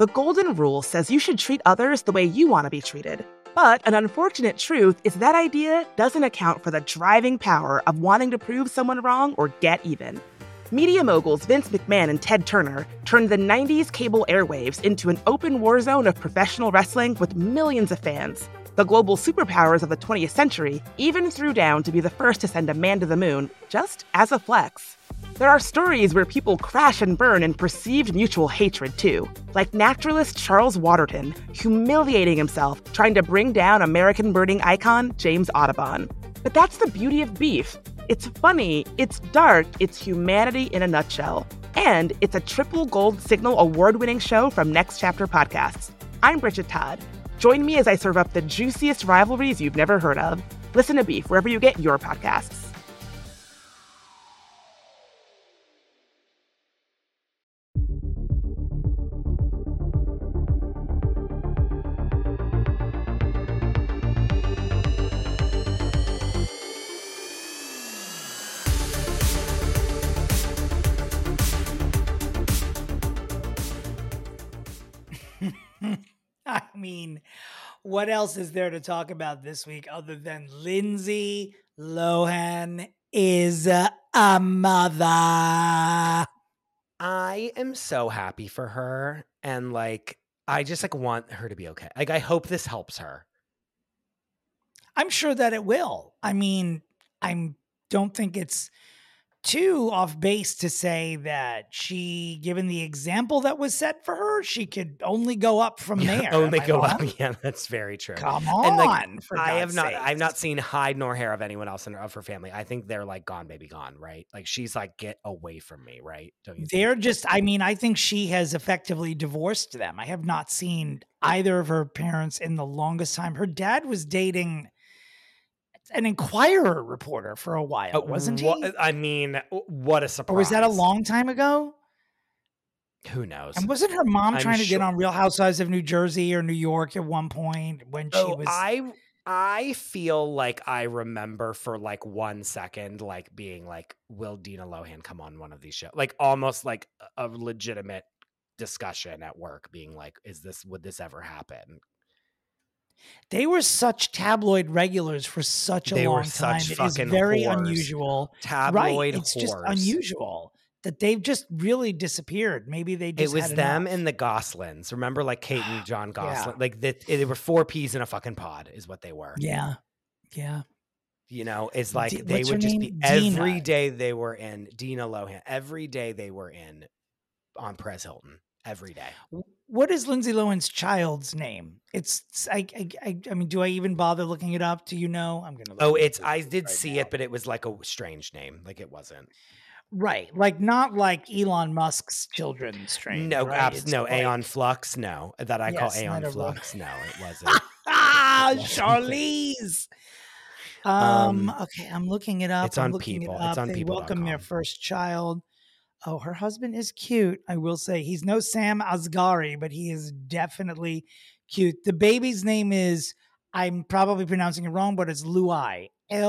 The golden rule says you should treat others the way you want to be treated. But an unfortunate truth is that idea doesn't account for the driving power of wanting to prove someone wrong or get even. Media moguls Vince McMahon and Ted Turner turned the 90s cable airwaves into an open war zone of professional wrestling with millions of fans. The global superpowers of the 20th century even threw down to be the first to send a man to the moon, just as a flex. There are stories where people crash and burn in perceived mutual hatred, too, like naturalist Charles Waterton humiliating himself trying to bring down American birding icon James Audubon. But that's the beauty of beef. It's funny, it's dark, it's humanity in a nutshell. And it's a triple gold signal award-winning show from Next Chapter Podcasts. I'm Bridget Todd. Join me as I serve up the juiciest rivalries you've never heard of. Listen to Beef wherever you get your podcasts. I mean, what else is there to talk about this week other than Lindsay Lohan is a mother? I am so happy for her, and I just want her to be okay. I hope this helps her. I'm sure that it will. I mean, I don't think it's too off base to say that she, given the example that was set for her, she could only go up from there. Only go up. Yeah, that's very true. Come on. And I've not seen hide nor hair of anyone else of her family. I think they're gone, baby, gone, right? She's get away from me, right? Don't you They're just, I think she has effectively divorced them. I have not seen either of her parents in the longest time. Her dad was dating an Inquirer reporter for a while, wasn't he? I mean, what a surprise. Or was that a long time ago? Who knows? And wasn't her mom trying to get on Real Housewives of New Jersey or New York at one point when she was... I feel like I remember for 1 second, being will Dina Lohan come on one of these shows? Almost a legitimate discussion at work being would this ever happen? They were such tabloid regulars for such a long time. It is very unusual. Tabloid It's whores. just unusual that they've just really disappeared. Maybe they just It was had them enough. and the Goslings. Remember, Kate and John Gosling? Yeah. They were 4 peas in a fucking pod is what they were. Yeah. Yeah. It's they would just be every day they were in Dina Lohan. Every day they were in on Perez Hilton. Every day. What is Lindsay Lohan's child's name? I mean, do I even bother looking it up? Do you know? I'm gonna. I did see it, but it was a strange name. It wasn't. Right, not like Elon Musk's children's strange. No, right? No, Aeon Flux. No, that I call Aeon Flux. No, it wasn't. Charlize. Okay, I'm looking it up. It's on People. It's on People. Welcome their first child. Oh, her husband is cute. I will say he's no Sam Asghari, but he is definitely cute. The baby's name is, I'm probably pronouncing it wrong, but it's Luai.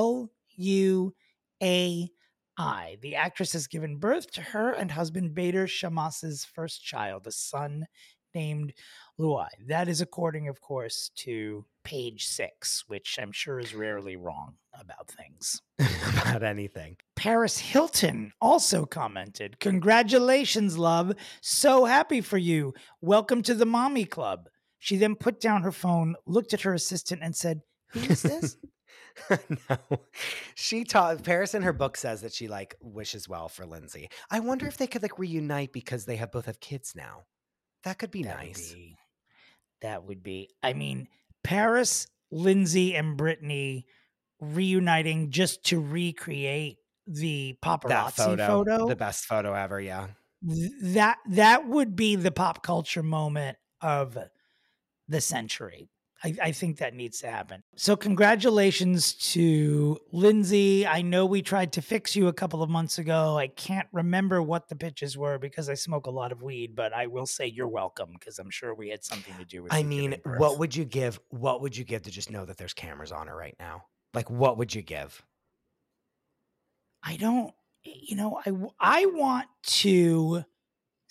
Luai. The actress has given birth to her and husband Bader Shammas's first child, a son named Luai. That is according, of course, to Page 6, which I'm sure is rarely wrong about things. About anything. Paris Hilton also commented, "Congratulations, love. So happy for you. Welcome to the mommy club." She then put down her phone, looked at her assistant and said, "Who is this?" No, Paris in her book says that she wishes well for Lindsay. I wonder if they could reunite because they both have kids now. That could be nice. That would be. I mean, Paris, Lindsay, and Brittany reuniting just to recreate the paparazzi photo. The best photo ever, yeah. That would be the pop culture moment of the century. I think that needs to happen. So congratulations to Lindsay. I know we tried to fix you a couple of months ago. I can't remember what the pitches were because I smoke a lot of weed, but I will say you're welcome because I'm sure we had something to do with it. I mean, what would you give? What would you give to just know that there's cameras on her right now? What would you give? I don't, I want to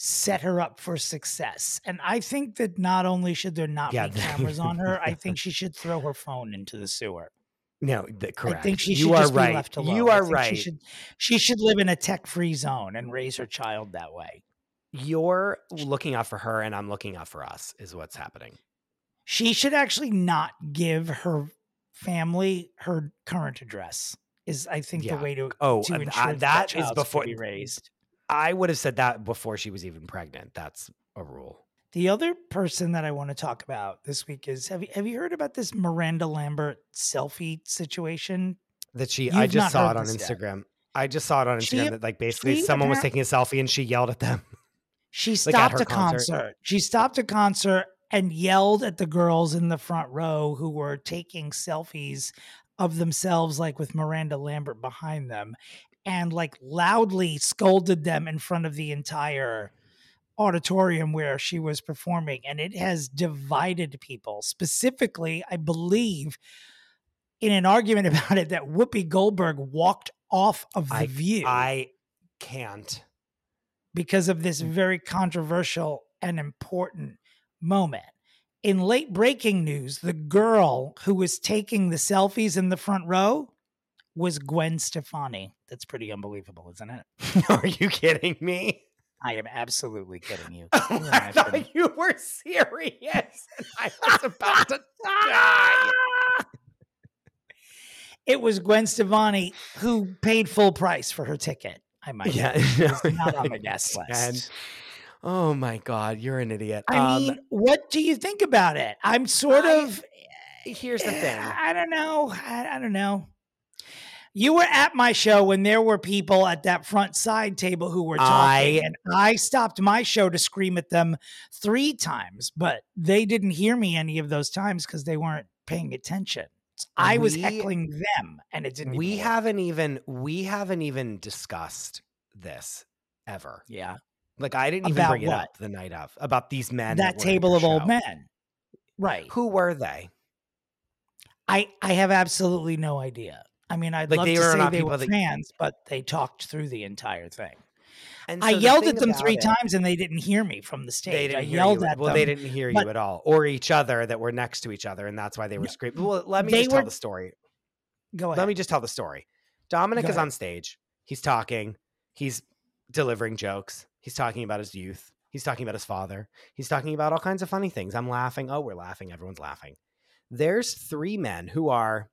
set her up for success. And I think that not only should there not be cameras on her, I think she should throw her phone into the sewer. No, correct. I think she you should are just right. be left alone. You are right. She should live in a tech-free zone and raise her child that way. You're looking out for her and I'm looking out for us is what's happening. She should actually not give her family her current address is, I think, the way to ensure that is before be raised. I would have said that before she was even pregnant. That's a rule. The other person that I want to talk about this week is, have you heard about this Miranda Lambert selfie situation? I just saw it on Instagram. I just saw it on Instagram that like basically someone was taking a selfie and she yelled at them. She stopped a concert. She stopped a concert and yelled at the girls in the front row who were taking selfies of themselves, like with Miranda Lambert behind them, and like loudly scolded them in front of the entire auditorium where she was performing. And it has divided people. Specifically, I believe in an argument about it that Whoopi Goldberg walked off of The View. I can't. Because of this very controversial and important moment. In late breaking news, the girl who was taking the selfies in the front row was Gwen Stefani. That's pretty unbelievable, isn't it? Are you kidding me? I am absolutely kidding you. I thought you were serious and I was about to die. It was Gwen Stefani who paid full price for her ticket. I might not on the guest list. Oh my God, you're an idiot. I mean, what do you think about it? I'm sort of. Here's the thing. I don't know. I don't know. You were at my show when there were people at that front side table who were talking, and I stopped my show to scream at them 3 times, but they didn't hear me any of those times because they weren't paying attention. I was heckling them, and it didn't. We haven't even discussed this ever. Yeah, like I didn't even bring it up the night of about these men. That table of old men, right? Who were they? I have absolutely no idea. I mean, I'd love to say they were fans, but they talked through the entire thing. And so I yelled at them 3 times, and they didn't hear me from the stage. I yelled at them. Well, they didn't hear you at all, or each other that were next to each other, and that's why they were screaming. Well, let me just tell the story. Go ahead. Let me just tell the story. Dominic is on stage. He's talking. He's delivering jokes. He's talking about his youth. He's talking about his father. He's talking about all kinds of funny things. I'm laughing. Oh, we're laughing. Everyone's laughing. There's 3 men who are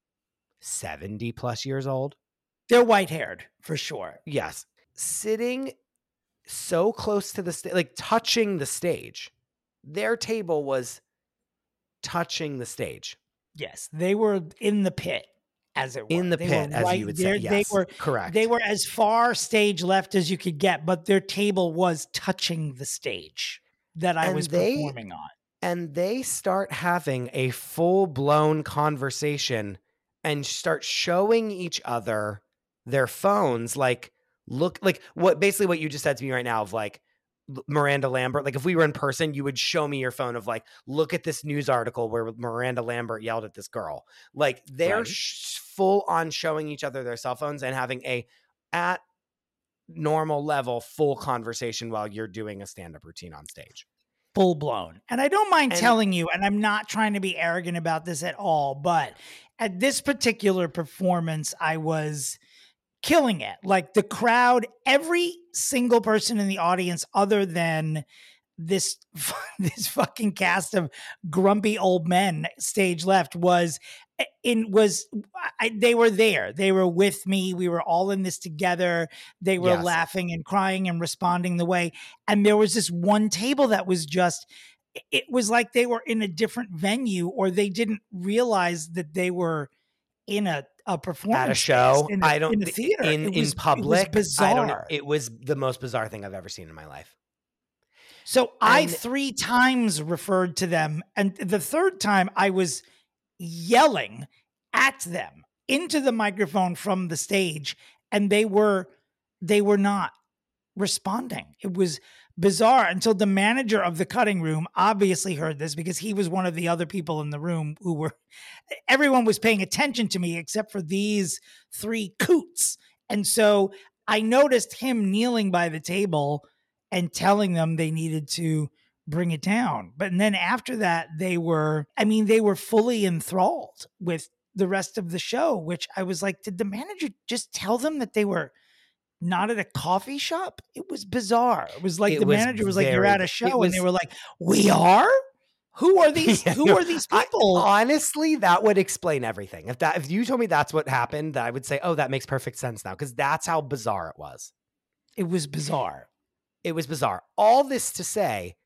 70 plus years old. They're white haired for sure. Yes. Sitting so close to the stage, like touching the stage. Their table was touching the stage. Yes. They were in the pit, as it were. In the pit, as you would say. Yes, they were correct. They were as far stage left as you could get, but their table was touching the stage that I was performing on. And they start having a full-blown conversation and start showing each other their phones, like what you just said to me right now of like Miranda Lambert. Like if we were in person, you would show me your phone of like, look at this news article where Miranda Lambert yelled at this girl. Like they're full on showing each other their cell phones and having at normal level full conversation while you're doing a stand-up routine on stage. Full blown. And I don't mind telling you, and I'm not trying to be arrogant about this at all, but at this particular performance, I was killing it. Like the crowd, every single person in the audience, other than this fucking cast of grumpy old men stage left they were there. They were with me. We were all in this together. They were laughing and crying and responding the way. And there was this one table that was it was like they were in a different venue, or they didn't realize that they were in a performance at a show. In a theater. In public. It was bizarre. I don't know. It was the most bizarre thing I've ever seen in my life. So I 3 times referred to them, and the 3rd time I was yelling at them into the microphone from the stage, and they were not responding. It was bizarre until the manager of the cutting room obviously heard this, because he was one of the other people in the room everyone was paying attention to me except for these 3 coots. And so I noticed him kneeling by the table and telling them they needed to bring it down. But then after that, they were fully enthralled with the rest of the show, which I was like, did the manager just tell them that they were not at a coffee shop? It was bizarre. It was like the manager was like, you're at a show, and they were like, we are? Who are these? Who are these people? Honestly, that would explain everything. If you told me that's what happened, I would say, oh, that makes perfect sense now, because that's how bizarre it was. It was bizarre. It was bizarre. All this to say,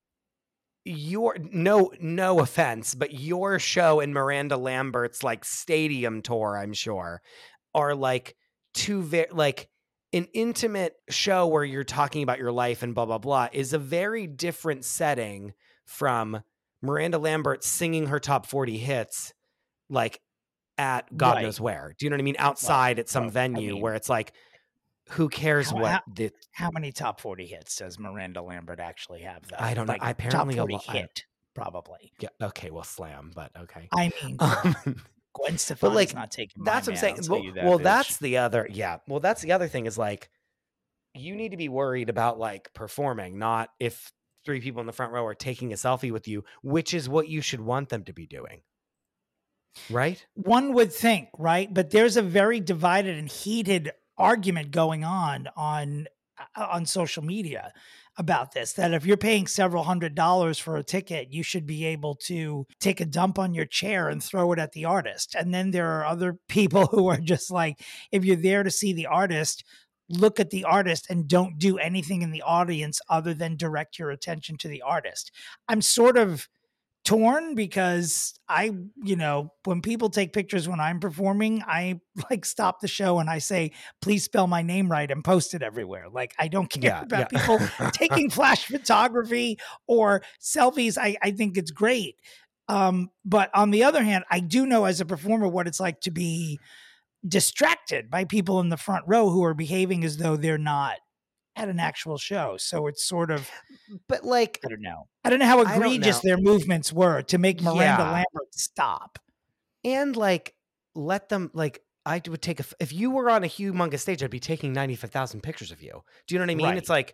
no offense, but your show and Miranda Lambert's like stadium tour, I'm sure, are like like an intimate show where you're talking about your life and blah blah blah is a very different setting from Miranda Lambert singing her top 40 hits like at God knows where. Do you know what I mean? Outside at some venue where it's like, who cares how many top 40 hits does Miranda Lambert actually have, though? I don't know. Apparently top 40 hit, probably. Yeah. Okay. Well, Slam, but okay. I mean, Gwen Stefani's not taking that's what I'm saying. Well, that's the other. Yeah. Well, that's the other thing is like, you need to be worried about like performing, not if 3 people in the front row are taking a selfie with you, which is what you should want them to be doing. Right? One would think, right? But there's a very divided and heated argument going on social media about this, that if you're paying several $100s for a ticket, you should be able to take a dump on your chair and throw it at the artist. And then there are other people who are just like, if you're there to see the artist, look at the artist and don't do anything in the audience other than direct your attention to the artist. I'm sort of torn because when people take pictures when I'm performing, I like stop the show and I say, please spell my name right and post it everywhere. Like, I don't care about people taking flash photography or selfies. I think it's great. But on the other hand, I do know as a performer what it's like to be distracted by people in the front row who are behaving as though they're not at an actual show. So it's sort of, but like, I don't know how egregious their movements were to make Miranda Lambert stop. And like, let them, like, I would take if you were on a humongous stage, I'd be taking 95,000 pictures of you. Do you know what I mean? Right. It's like,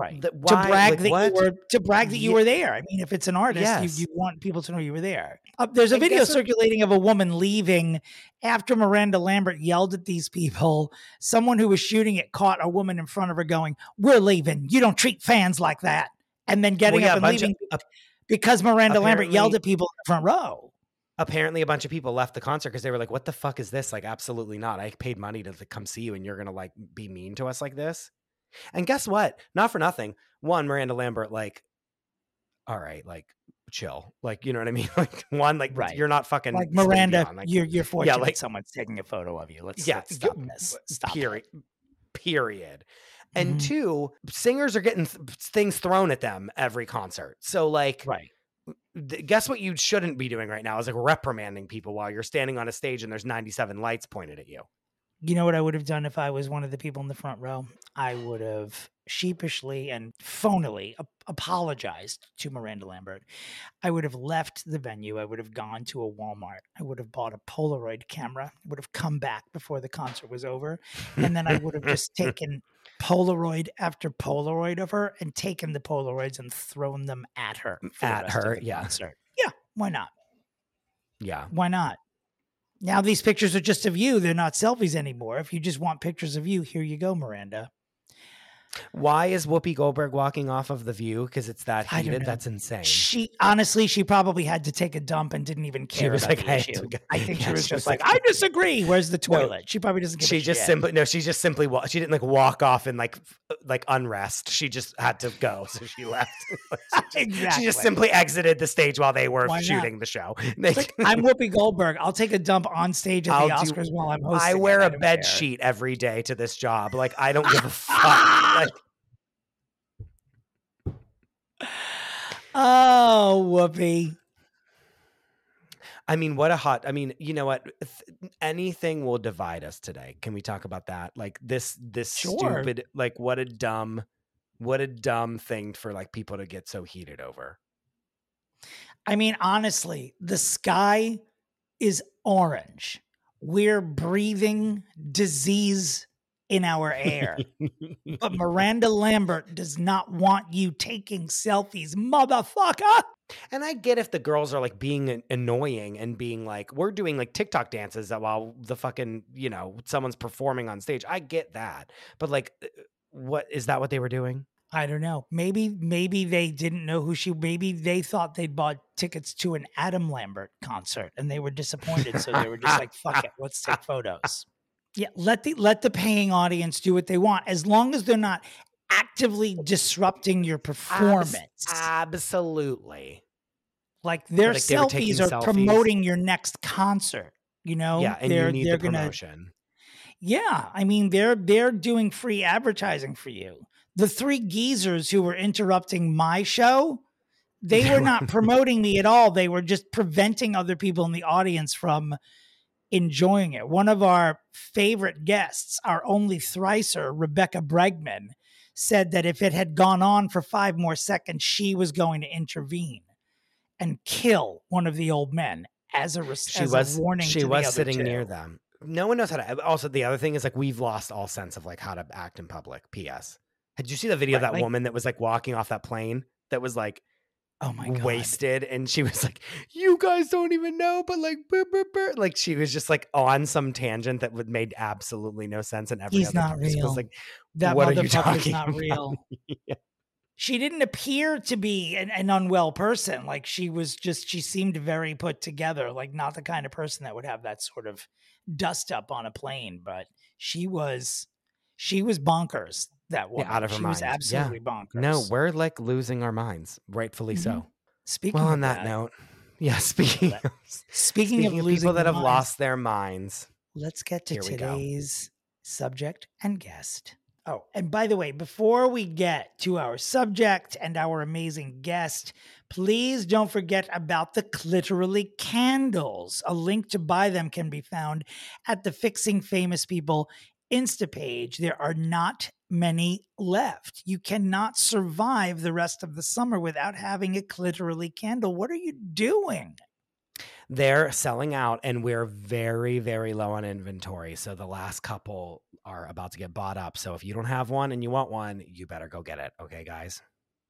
to brag that you were there. I mean, if it's an artist, you want people to know you were there. There's a video circulating of a woman leaving after Miranda Lambert yelled at these people. Someone who was shooting it caught a woman in front of her going, "We're leaving. You don't treat fans like that." And then getting up and leaving because Miranda Lambert yelled at people in the front row. Apparently a bunch of people left the concert because they were like, what the fuck is this? Like, absolutely not. I paid money to come see you and you're going to like be mean to us like this. And guess what? Not for nothing. One, Miranda Lambert, like, all right, like chill. Like, you know what I mean? Like you're not fucking like Miranda. Like, you're fortunate someone's taking a photo of you. Let's stop this. Stop Period. And 2, singers are getting things thrown at them every concert. So like, guess what you shouldn't be doing right now is like reprimanding people while you're standing on a stage and there's 97 lights pointed at you. You know what I would have done if I was one of the people in the front row? I would have sheepishly and phonily apologized to Miranda Lambert. I would have left the venue. I would have gone to a Walmart. I would have bought a Polaroid camera. I would have come back before the concert was over. And then I would have just taken Polaroid after Polaroid of her and taken the Polaroids and thrown them at her. Concert. Yeah. Why not? Yeah. Why not? Now these pictures are just of you. They're not selfies anymore. If you just want pictures of you, here you go, Miranda. Why is Whoopi Goldberg walking off of The View? Because it's that heated. That's insane. She probably had to take a dump and didn't even care about the issue. I think she was just like, I disagree. Where's the toilet? No, she probably doesn't give a shit. She didn't like walk off in like unrest. She just had to go. So she left. Exactly. She just simply exited the stage while they were shooting the show. I'm Whoopi Goldberg. I'll take a dump on stage at the Oscars while I'm hosting. I wear a bed sheet every day to this job. Like, I don't give a fuck. Oh, Whoopi. I mean, you know what? Anything will divide us today. Can we talk about that? Like this stupid, like what a dumb thing for like people to get so heated over. I mean, honestly, the sky is orange. We're breathing disease in our air. But Miranda Lambert does not want you taking selfies, motherfucker. And I get if the girls are like being annoying and being like, we're doing like TikTok dances while the fucking, someone's performing on stage. I get that. But like, what is that what they were doing? I don't know. Maybe they didn't know maybe they thought they'd bought tickets to an Adam Lambert concert and they were disappointed. So they were just like, fuck it, let's take photos. Yeah. Let the paying audience do what they want, as long as they're not actively disrupting your performance. Absolutely. Like their selfies are promoting your next concert, Yeah. And you need the promotion. Yeah. I mean, they're doing free advertising for you. The three geezers who were interrupting my show, they were not promoting me at all. They were just preventing other people in the audience from enjoying it. One of our favorite guests, our only thricer, Rebecca Bregman, said that if it had gone on for 5 more seconds, she was going to intervene and kill one of the old men as a warning. She was sitting near them. No one knows how to. Also, the other thing is like we've lost all sense of like how to act in public. P.S. Did you see the video of that woman that was like walking off that plane that was like, oh my God, wasted? And she was like, you guys don't even know, but like, burr, burr, burr. Like she was just like on some tangent that made absolutely no sense. And he's not real. Was like, that what are you talking not about? Real. Yeah. She didn't appear to be an unwell person. Like she seemed very put together, like not the kind of person that would have that sort of dust up on a plane, but she was bonkers. That woman. Yeah, out of her she mind. was absolutely bonkers. No, we're like losing our minds, rightfully so. Speaking on of that note, yeah, speaking of losing people that have minds, lost their minds, let's get to today's subject and guest. Oh, and by the way, before we get to our subject and our amazing guest, please don't forget about the Clitorally candles. A link to buy them can be found at the Fixing Famous People Insta page. There are not many left. You cannot survive the rest of the summer without having a Clitorally candle. What are you doing? They're selling out and we're very, very low on inventory. So the last couple are about to get bought up. So if you don't have one and you want one, you better go get it. Okay, guys?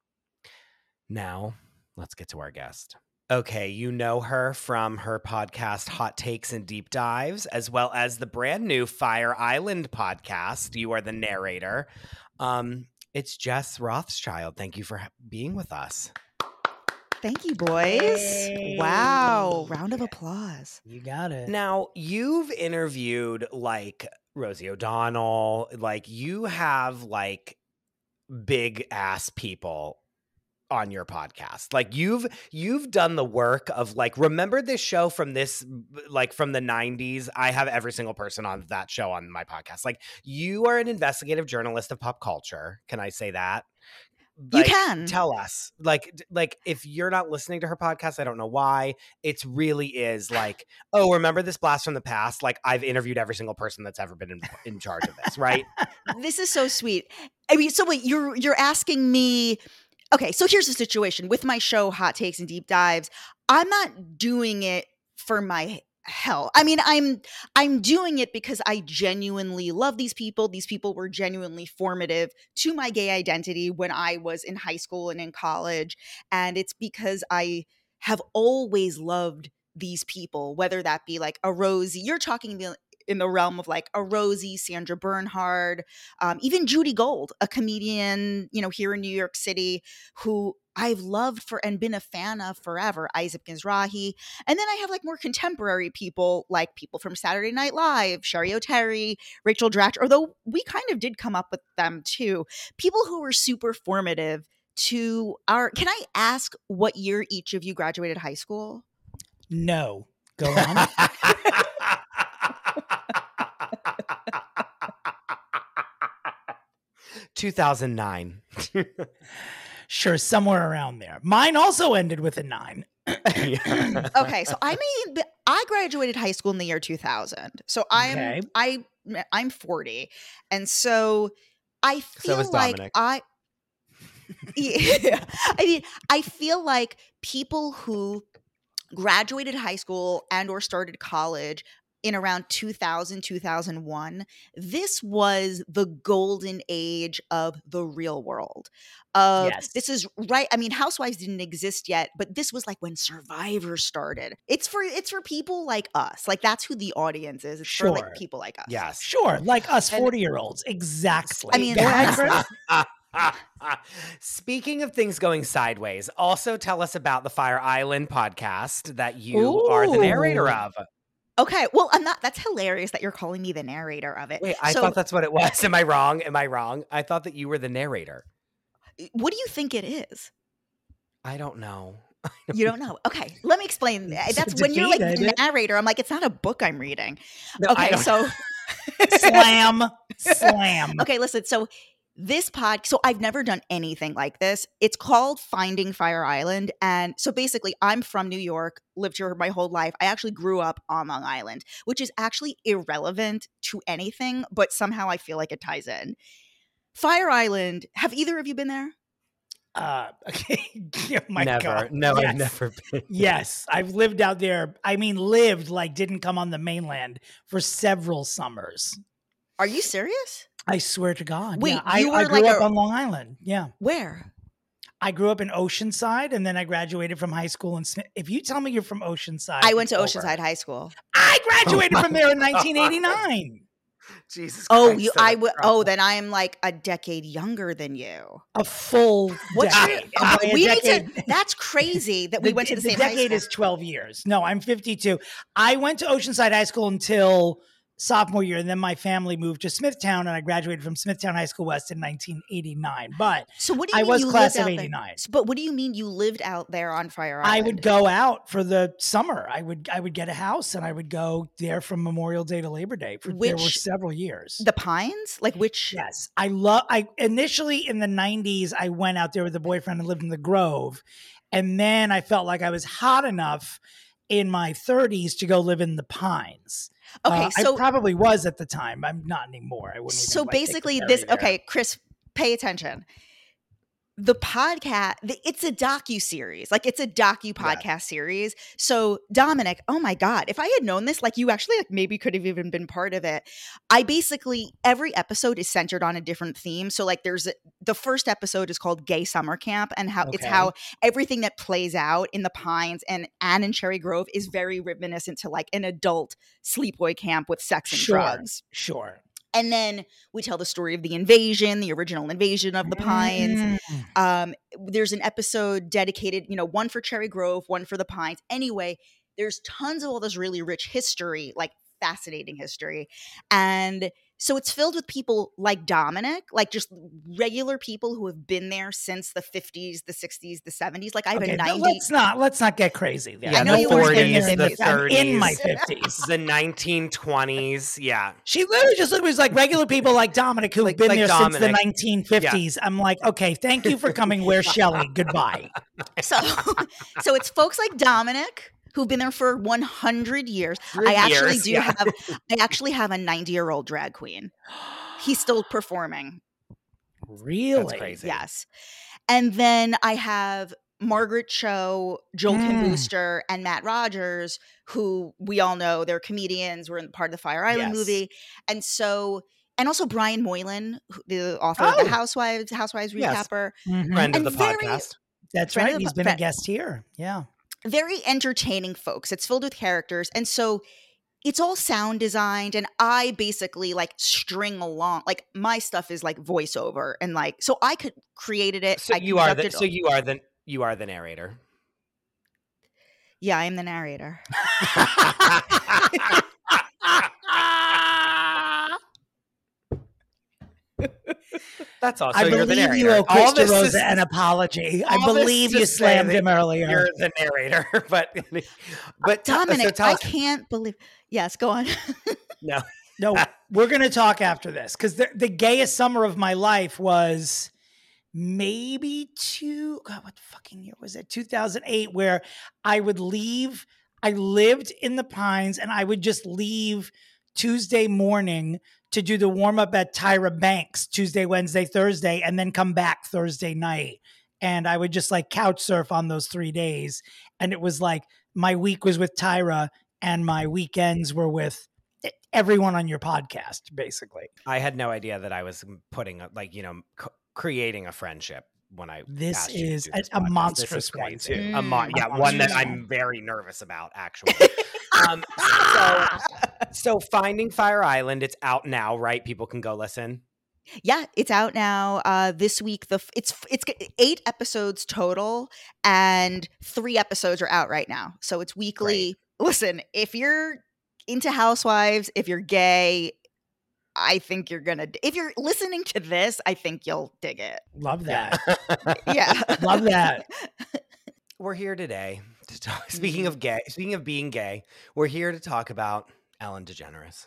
Now, let's get to our guest. Okay, you know her from her podcast, Hot Takes and Deep Dives, as well as the brand new Fire Island podcast. You are the narrator. It's Jess Rothschild. Thank you for being with us. Thank you, boys. Hey. Wow. Round of applause. You got it. Now, you've interviewed like Rosie O'Donnell. Like you have like big ass people on your podcast. Like you've done the work of like, remember this show from this, like from the 90s? I have every single person on that show on my podcast. Like you are an investigative journalist of pop culture. Can I say that? Like, you can tell us like if you're not listening to her podcast, I don't know why. It really is like, oh, remember this blast from the past? Like I've interviewed every single person that's ever been in charge of this. Right. This is so sweet. I mean, so wait, you're asking me. Okay. So here's the situation with my show, Hot Takes and Deep Dives. I'm not doing it for my hell. I mean, I'm doing it because I genuinely love these people. These people were genuinely formative to my gay identity when I was in high school and in college. And it's because I have always loved these people, whether that be like a Rosie, you're talking in the realm of like a Rosie, Sandra Bernhard, even Judy Gold, a comedian, here in New York City, who I've loved and been a fan of forever, Isaac Mizrahi. And then I have like more contemporary people, like people from Saturday Night Live, Sherry O'Terry, Rachel Dratch, although we kind of did come up with them too. People who were super formative to can I ask what year each of you graduated high school? No. Go on. 2009. Sure, somewhere around there. Mine also ended with a 9. Okay, so I graduated high school in the year 2000. So I'm 40, and so I feel like yeah, I mean, I feel like people who graduated high school and or started college in around 2000, 2001, this was the golden age of the real world. Yes. This is right. I mean, Housewives didn't exist yet, but this was like when Survivor started. It's for people like us. Like that's who the audience is. It's for Sure. like people like us. Yes. Sure, like us 40-year-olds. Exactly. I mean, Go ahead, that's- Chris. Speaking of things going sideways, also tell us about the Fire Island podcast that you are the narrator Ooh. of. Okay. Well, I'm not. That's hilarious that you're calling me the narrator of it. Wait, I thought that's what it was. Am I wrong? I thought that you were the narrator. What do you think it is? I don't know. You don't know. Okay, let me explain. That's It's when you're like the defeated. narrator. I'm like, it's not a book I'm reading. No, I Okay, don't- so Slam. okay, listen. So this so I've never done anything like this. It's called Finding Fire Island, and so basically, I'm from New York, lived here my whole life. I actually grew up on Long Island, which is actually irrelevant to anything, but somehow I feel like it ties in. Fire Island. Have either of you been there? Okay. Oh my never. God. No, Yes. I've never been. Yes, I've lived out there. I mean, lived like didn't come on the mainland for several summers. Are you serious? I swear to God. Wait, yeah, I you were grew like up a- on Long Island. Yeah. Where? I grew up in Oceanside and then I graduated from high school in Smith. If you tell me you're from Oceanside, I went to it's over. Oceanside High School. I graduated from there in 1989. Jesus Oh, Christ, you. so I much would. trouble. Oh, then I am like a decade younger than you. A full What's your? decade. And by a we need to. decade- That's crazy that we went to the same high decade school. is 12 years. No, I'm 52. I went to Oceanside High School until sophomore year, and then my family moved to Smithtown, and I graduated from Smithtown High School West in 1989. But So what do you I mean was you class lived of out there? 89. But what do you mean you lived out there on Fire Island? I would go out for the summer. I would get a house, and I would go there from Memorial Day to Labor Day. There were Which- several years. The Pines, like which? Yes, I initially in the 90s, I went out there with a boyfriend and lived in the Grove. And then I felt like I was hot enough in my 30s to go live in the Pines. Okay, so I probably was at the time. I'm not anymore. I wouldn't even, so like, take the basically ferry this. there. Okay, Chris, pay attention. The podcast, it's a docu-series. Like it's a docu-podcast series. So Dominic, oh my God, if I had known this, like you actually like maybe could have even been part of it. I basically, every episode is centered on a different theme. So like the first episode is called Gay Summer Camp, and how it's Okay. how everything that plays out in the Pines and Anne and Cherry Grove is very reminiscent to like an adult sleepaway camp with sex and Sure. drugs. Sure. And then we tell the story of the invasion, the original invasion of the Pines. There's an episode dedicated, one for Cherry Grove, one for the Pines. Anyway, there's tons of all this really rich history, like fascinating history. And so it's filled with people like Dominic, like just regular people who have been there since the 50s, the 60s, the 70s. Like I have Okay, a no, 90. let's not get crazy there. Yeah, I know the you weren't in 40s, your the 50s. I'm in my 30s. 50s. The 1920s. Yeah. She literally just looked at me like regular people like Dominic who've been like there since the Dominic. 1950s. I'm like, okay, thank you for coming. Where's Shelley? Goodbye. So it's folks like Dominic who've been there for 100 years. I actually have a 90-year-old drag queen. He's still performing. Really? That's crazy. Yes. And then I have Margaret Cho, Joel Kim Booster, and Matt Rogers, who we all know they're comedians, were in part of the Fire Island Yes. movie. And also Brian Moylan, the author of the Oh. Housewives Yes. Recapper. Mhm. Friend of And the very- podcast. That's friend right. of the He's po- been a friend- guest here. Yeah. Very entertaining folks. It's filled with characters. And so it's all sound designed, and I basically like string along. Like my stuff is like voiceover, and like so I could created it. So I you are conducted- you are the narrator. Yeah, I am the narrator. That's all. So I you're the believe you narrator. owe Chris All this DeRosa is- an apology. I all this believe to you say slammed that him earlier. You're the narrator, but Dominic, so tell I us- can't believe. Yes, go on. No, No, we're going to talk after this because the gayest summer of my life was maybe what fucking year was it? 2008, where I would leave. I lived in the Pines and I would just leave Tuesday morning to do the warm up at Tyra Banks Tuesday, Wednesday, Thursday, and then come back Thursday night. And I would just like couch surf on those 3 days. And it was like my week was with Tyra and my weekends were with everyone on your podcast, basically. I had no idea that I was putting creating a friendship when I This asked you to is do this a podcast. monstrous This is one, crazy. too. One that monstrous I'm very nervous about, actually. So Finding Fire Island, it's out now, right? People can go listen. Yeah, it's out now. This week, it's 8 episodes total, and 3 episodes are out right now. So it's weekly. Great. Listen, if you're into Housewives, if you're gay, I think you're gonna. If you're listening to this, I think you'll dig it. Love that. Yeah, Love that. We're here today to talk. Speaking of being gay, we're here to talk about Ellen DeGeneres.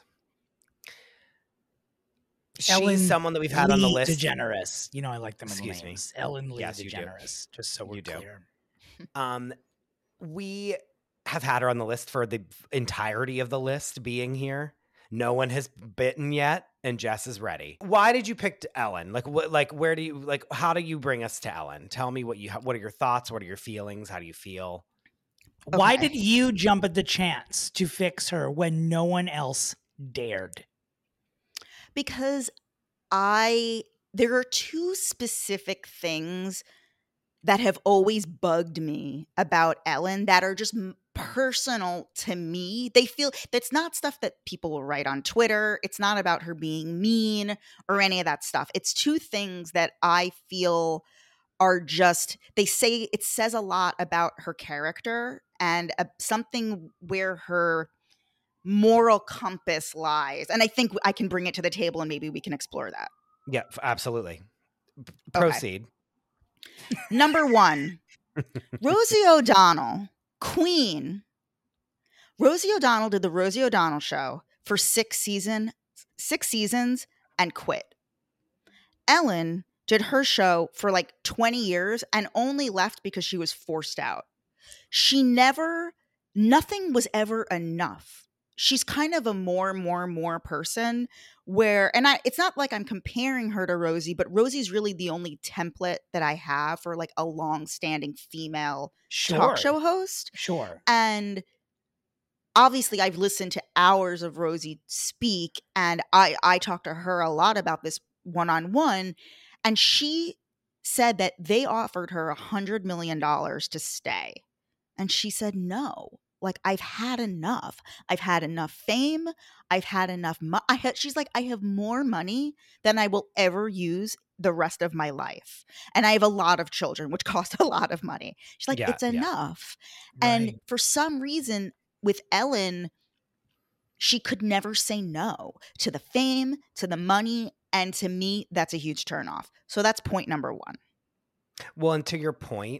Ellen She's someone that we've had on the Lee list. DeGeneres. You know, I like the middle Excuse me. names. Ellen Lee Yes, you do. DeGeneres. Just so we're You do. clear. We have had her on the list for the entirety of the list being here. No one has bitten yet, and Jess is ready. Why did you pick Ellen? Where do you how do you bring us to Ellen? Tell me what are your thoughts? What are your feelings? How do you feel? Why Okay. did you jump at the chance to fix her when no one else dared? because there are 2 specific things that have always bugged me about Ellen that are just personal to me. They feel that's not stuff that people will write on Twitter. It's not about her being mean or any of that stuff. It's 2 things that I feel are just, they say it says a lot about her character and something where her moral compass lies. And I think I can bring it to the table and maybe we can explore that. Yeah, absolutely. Proceed. Number 1, Rosie O'Donnell, Queen. Rosie O'Donnell did the Rosie O'Donnell show for 6 seasons and quit. Ellen did her show for like 20 years and only left because she was forced out. Nothing was ever enough. She's kind of a more person where, and it's not like I'm comparing her to Rosie, but Rosie's really the only template that I have for like a long-standing female talk show host. Sure. And obviously I've listened to hours of Rosie speak, and I talked to her a lot about this one-on-one, and she said that they offered her $100 million to stay. And she said no. Like, I've had enough. I've had enough fame. I've had enough. She's like, I have more money than I will ever use the rest of my life. And I have a lot of children, which cost a lot of money. She's like, it's enough. Right. And for some reason with Ellen, she could never say no to the fame, to the money. And to me, that's a huge turnoff. So that's point number 1. Well, and to your point,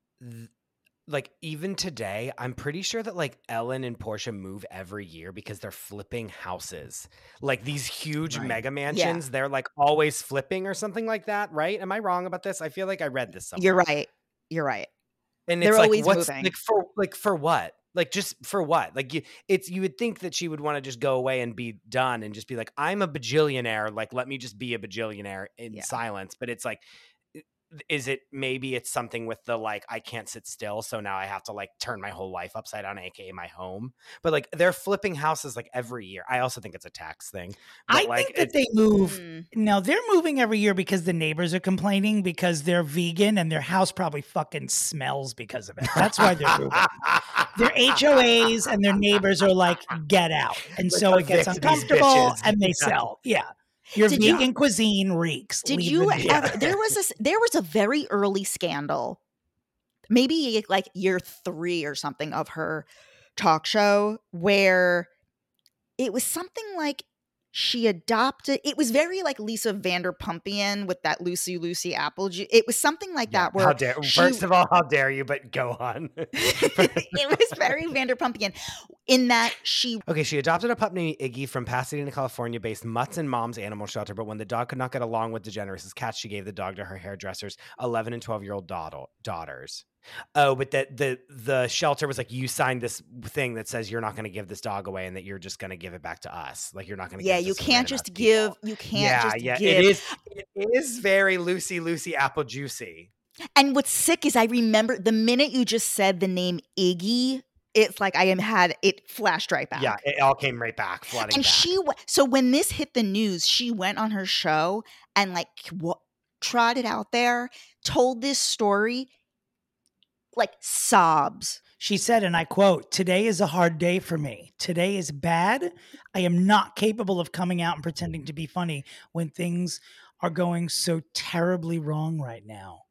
like even today, I'm pretty sure that like Ellen and Portia move every year because they're flipping houses. Like these huge mega mansions, they're like always flipping or something like that, right? Am I wrong about this? I feel like I read this somewhere. You're right. And they're it's like, always what's moving. for what? Like just for what? Like you would think that she would want to just go away and be done and just be like, I'm a bajillionaire. Like, let me just be a bajillionaire in silence. But it's like, maybe it's something with the like, I can't sit still, so now I have to like turn my whole life upside down, aka my home. But like they're flipping houses like every year. I also think it's a tax thing. I think that they move. No, they're moving every year because the neighbors are complaining because they're vegan and their house probably fucking smells because of it. That's why they're moving. They're HOAs and their neighbors are like, get out. And so it gets uncomfortable and they sell. Yeah. Your vegan cuisine reeks. Did you ever? There was a very early scandal, maybe like year 3 or something of her talk show, where it was something like she adopted. It was very like Lisa Vanderpumpian with that Lucy apple juice. It was something like that. Where first of all, how dare you? But go on. It was very Vanderpumpian in that she adopted a pup named Iggy from Pasadena, California-based Mutts and Mom's Animal Shelter. But when the dog could not get along with DeGeneres' cats, she gave the dog to her hairdresser's 11 and 12-year-old daughters. Oh, but the shelter was like, you signed this thing that says you're not going to give this dog away and that you're just going to give it back to us. Like, you're not going to. Yeah, you can't just give. You can't just give. It is very Lucy apple juicy. And what's sick is I remember the minute you just said the name Iggy, it's like I had it flashed right back. Yeah, it all came right back, flooding And back. so when this hit the news, she went on her show and like trotted out there, told this story, like sobs. She said, and I quote, "Today is a hard day for me. Today is bad. I am not capable of coming out and pretending to be funny when things are going so terribly wrong right now."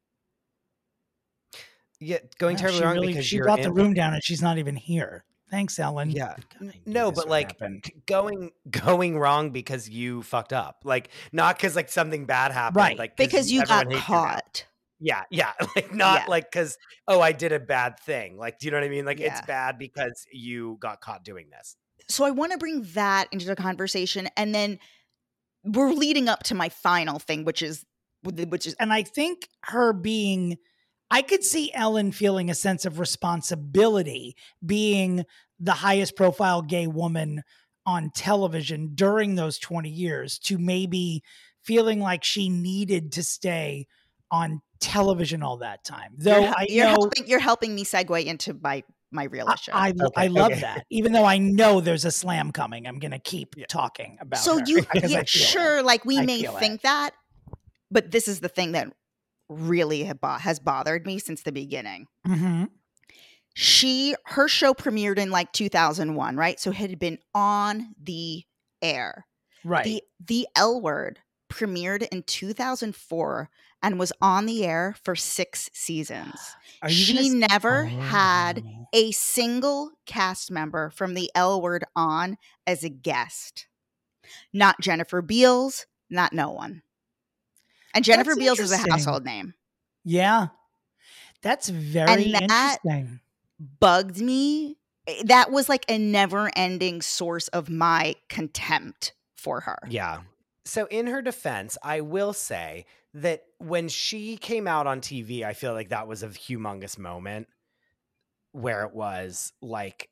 Yeah, going Wow, terribly she wrong really, because she you're brought in the room down and she's not even here. Thanks, Ellen. Yeah. God, I knew No, this but would like happen. going wrong because you fucked up. Like not because like something bad happened. Right. Like Because you everyone got hates you now. caught. Yeah, yeah. Like not Yeah. like because I did a bad thing. Like, do you know what I mean? Like it's Yeah. bad because you got caught doing this. So I want to bring that into the conversation, and then we're leading up to my final thing, which is And I think I could see Ellen feeling a sense of responsibility being the highest profile gay woman on television during those 20 years to maybe feeling like she needed to stay on television all that time. Though you're helping me segue into my real issue. I love that. Even though I know there's a slam coming, I'm going to keep talking about so her. you because I feel sure it. like we I may feel think it. that, but this is the thing that really has bothered me since the beginning. Mm-hmm. Her show premiered in like 2001, right? So it had been on the air. Right. The L Word premiered in 2004 and was on the air for 6 seasons. She never had a single cast member from the L Word on as a guest. Not Jennifer Beals, not no one. And Jennifer Beals is a household name. Yeah. That's very interesting. Bugged me. That was like a never-ending source of my contempt for her. Yeah. So in her defense, I will say that when she came out on TV, I feel like that was a humongous moment where it was like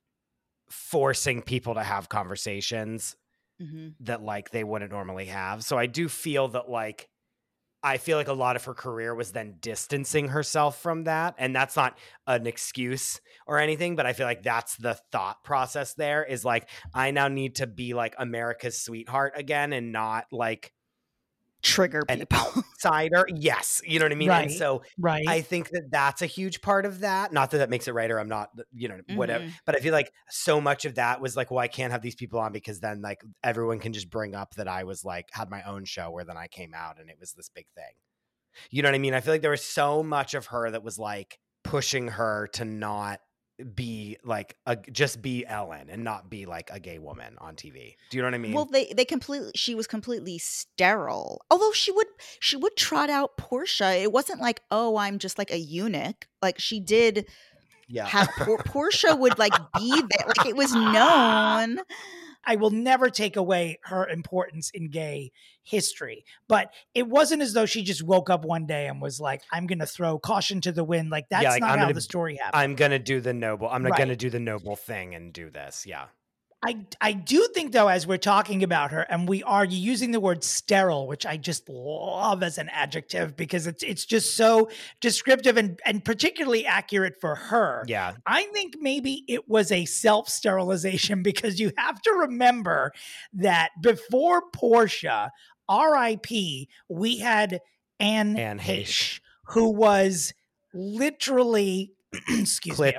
forcing people to have conversations that like they wouldn't normally have. So I do feel that like I feel like a lot of her career was then distancing herself from that. And that's not an excuse or anything, but I feel like that's the thought process there is like, I now need to be like America's sweetheart again and not like trigger people. An outsider. Yes. You know what I mean? Right. And so I think that that's a huge part of that. Not that that makes it right or I'm not, you know, whatever. But I feel like so much of that was like, well, I can't have these people on because then like everyone can just bring up that I was like, had my own show where then I came out and it was this big thing. You know what I mean? I feel like there was so much of her that was like pushing her to not be like just be Ellen and not be like a gay woman on TV. Do you know what I mean? Well, she was completely sterile. Although she would trot out Portia. It wasn't like, oh, I'm just like a eunuch. Like she did have Portia would like be there. Like it was known. I will never take away her importance in gay history, but it wasn't as though she just woke up one day and was like, I'm going to throw caution to the wind. Like that's not how the story happened. I'm going to do the noble. I'm not going to do the noble thing and do this. Yeah. I do think though, as we're talking about her and we are using the word sterile, which I just love as an adjective because it's just so descriptive and particularly accurate for her. Yeah. I think maybe it was a self-sterilization because you have to remember that before Portia, R.I.P., we had Anne Heche, who was literally, excuse me,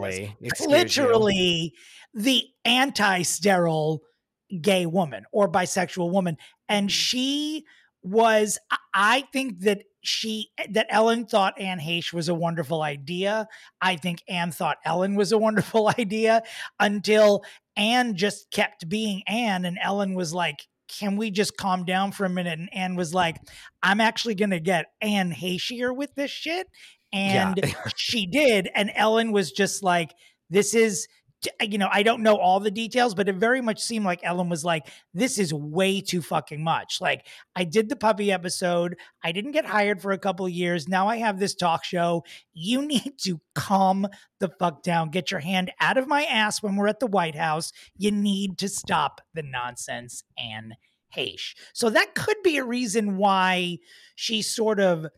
literally the anti-sterile gay woman or bisexual woman. And she was, I think that Ellen thought Anne Heche was a wonderful idea. I think Anne thought Ellen was a wonderful idea until Anne just kept being Anne. And Ellen was like, can we just calm down for a minute? And Anne was like, I'm actually going to get Anne Hechier with this shit. And she did. And Ellen was just like, this is, you know, I don't know all the details, but it very much seemed like Ellen was like, this is way too fucking much. Like I did the puppy episode. I didn't get hired for a couple of years. Now I have this talk show. You need to calm the fuck down. Get your hand out of my ass when we're at the White House. You need to stop the nonsense, Anne Heche. So that could be a reason why she sort of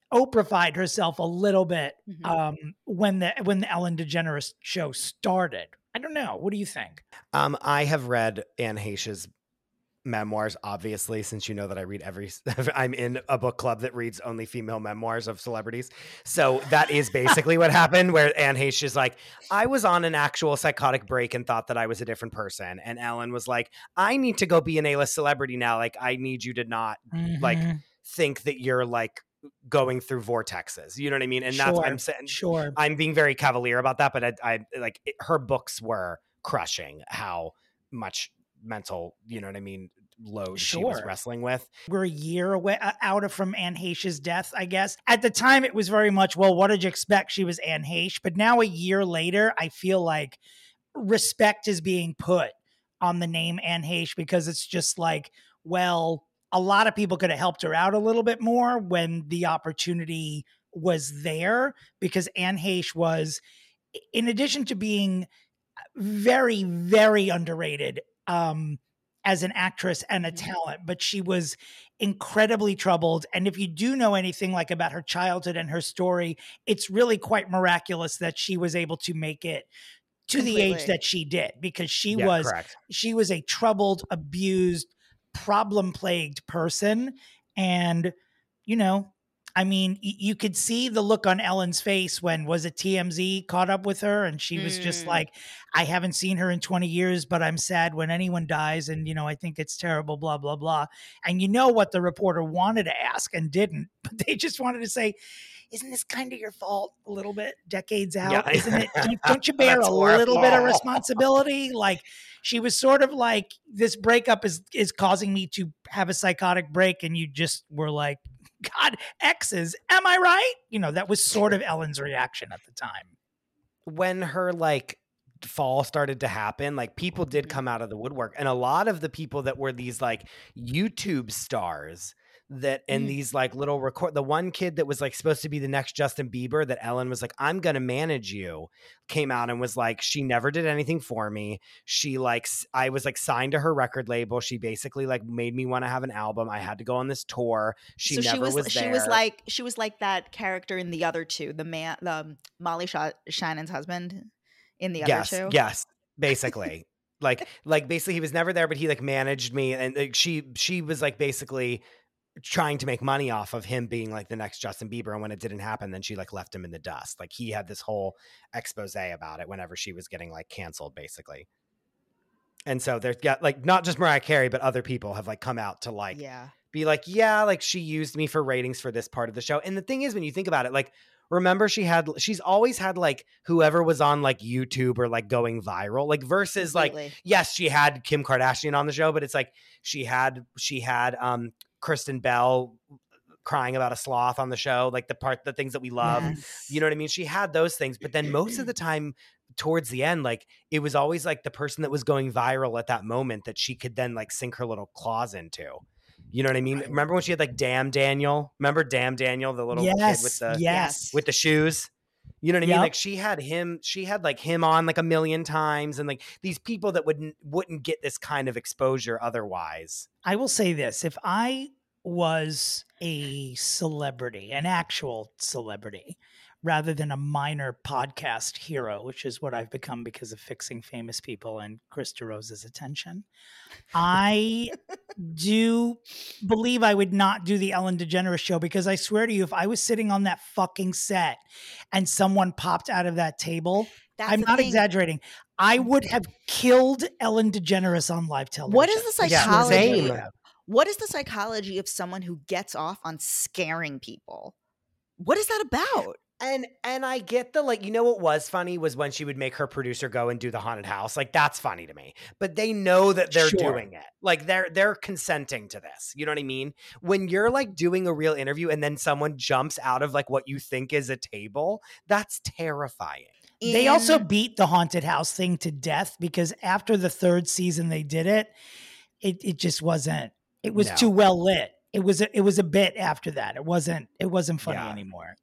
Oprah-fied herself a little bit Mhm. when the Ellen DeGeneres show started. I don't know. What do you think? I have read Anne Heche's memoirs, obviously, since you know that I read I'm in a book club that reads only female memoirs of celebrities. So that is basically what happened, where Anne Heche is like, I was on an actual psychotic break and thought that I was a different person. And Ellen was like, I need to go be an A-list celebrity now. Like, I need you to not like think that you're like going through vortexes. You know what I mean? And that's, I'm saying, I'm being very cavalier about that, but her books were crushing how much mental, you know what I mean, load she was wrestling with. We're a year away out from Anne Heche's death, I guess. At the time, it was very much, well, what did you expect? She was Anne Heche. But now a year later, I feel like respect is being put on the name Anne Heche, because it's just like, well, a lot of people could have helped her out a little bit more when the opportunity was there, because Anne Heche was, in addition to being very, very underrated as an actress and a talent, but she was incredibly troubled. And if you do know anything like about her childhood and her story, it's really quite miraculous that she was able to make it to the age that she did, because she was a troubled, abused, problem-plagued person. And, you know, I mean, you could see the look on Ellen's face when, was it TMZ caught up with her? And she was just like, I haven't seen her in 20 years, but I'm sad when anyone dies. And, you know, I think it's terrible, blah, blah, blah. And you know what the reporter wanted to ask and didn't, but they just wanted to say, isn't this kind of your fault a little bit decades out? Yeah. Isn't it? Don't you bear a little bit of responsibility? Like, she was sort of like, this breakup is causing me to have a psychotic break. And you just were like, God, exes, am I right? You know, that was sort of Ellen's reaction at the time. When her like fall started to happen, like people did come out of the woodwork, and a lot of the people that were these like YouTube stars that and these like little the one kid that was like supposed to be the next Justin Bieber that Ellen was like, I'm gonna manage you, came out and was like, she never did anything for me. She like, I was like signed to her record label. She basically like made me want to have an album. I had to go on this tour. She was there. She was like that character in the other two, the Molly Shannon's husband in the other two. Yes, basically. like basically he was never there, but he like managed me, and like, she was like basically trying to make money off of him being like the next Justin Bieber. And when it didn't happen, then she like left him in the dust. Like he had this whole expose about it whenever she was getting like canceled, basically. And so there's got like, not just Mariah Carey, but other people have like come out to like, be like, yeah, like she used me for ratings for this part of the show. And the thing is, when you think about it, like, remember she's always had like whoever was on like YouTube or like going viral, like versus like, yes, she had Kim Kardashian on the show, but it's like, she had Kristen Bell crying about a sloth on the show, like the things that we love. You know what I mean? She had those things, but then most of the time towards the end, like it was always like the person that was going viral at that moment that she could then like sink her little claws into. You know what I mean? Remember when she had like Damn Daniel? Remember Damn Daniel, the little kid with the shoes? You know what I mean? Like she had like him on like a million times, and like these people that wouldn't get this kind of exposure otherwise. I will say this. If I was a celebrity, an actual celebrity, rather than a minor podcast hero, which is what I've become because of fixing famous people and Chris DeRosa's attention, I do believe I would not do the Ellen DeGeneres show, because I swear to you, if I was sitting on that fucking set and someone popped out of that table, I'm not exaggerating, I would have killed Ellen DeGeneres on live television. What is the psychology? What is the psychology of someone who gets off on scaring people? What is that about? And I get the, like, you know what was funny was when she would make her producer go and do the haunted house. Like, that's funny to me. But they know that they're doing it. Like, they're consenting to this. You know what I mean? When you're like doing a real interview and then someone jumps out of like what you think is a table, that's terrifying. They also beat the haunted house thing to death, because after the third season they did it, it just wasn't. It was too well lit. It was a bit after that. It wasn't funny anymore.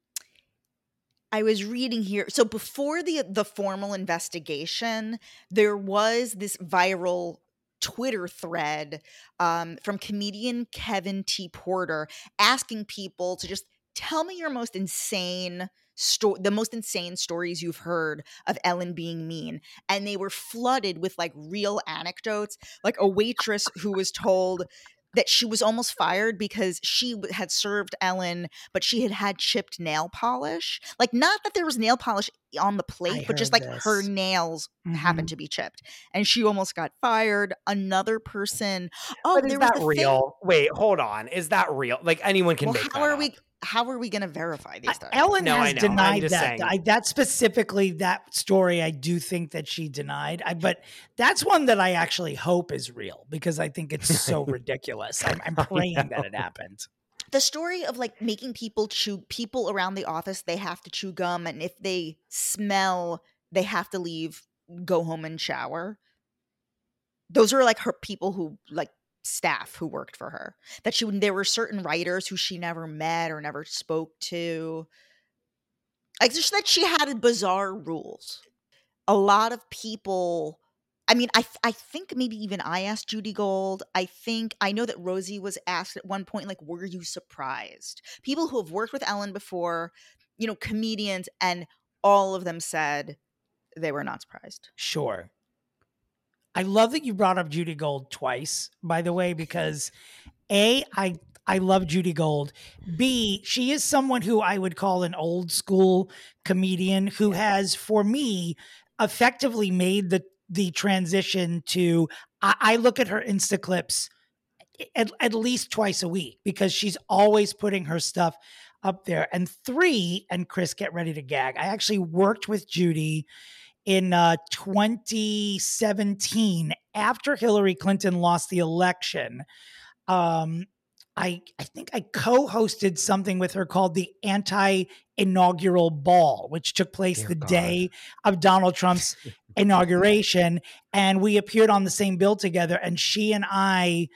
I was reading here. So before the formal investigation, there was this viral Twitter thread from comedian Kevin T. Porter asking people to just tell me your most insane the most insane stories you've heard of Ellen being mean. And they were flooded with like real anecdotes, like a waitress who was told that she was almost fired because she had served Ellen, but she had had chipped nail polish. Like, not that there was nail polish on the plate, but just like her nails happened to be chipped. And she almost got fired. Another person. Oh, but there is was that the real? Wait, hold on. Is that real? Like, anyone can Well, make how that are up. how are we going to verify these things? Ellen No, I has know. I'm denied just that. saying. That specifically, that story, I do think that she denied. But that's one that I actually hope is real because I think it's so ridiculous. I'm praying that it happened. The story of like making people around the office, they have to chew gum, and if they smell, they have to leave, go home and shower. Those are like her people who like staff who worked for her. There were certain writers who she never met or never spoke to. Like, just that she had bizarre rules. A lot of people. I mean, I think maybe even I asked Judy Gold. I know that Rosie was asked at one point, like, were you surprised? People who have worked with Ellen before, comedians, and all of them said they were not surprised. Sure. I love that you brought up Judy Gold twice, by the way, because A, I love Judy Gold. B, she is someone who I would call an old school comedian who has, for me, effectively made the transition to, I look at her Insta clips at least twice a week because she's always putting her stuff up there. And 3, and Chris, get ready to gag. I actually worked with Judy in 2017 after Hillary Clinton lost the election. I think I co-hosted something with her called the Anti-Inaugural Ball, which took place the day of Donald Trump's inauguration. And we appeared on the same bill together. And she and I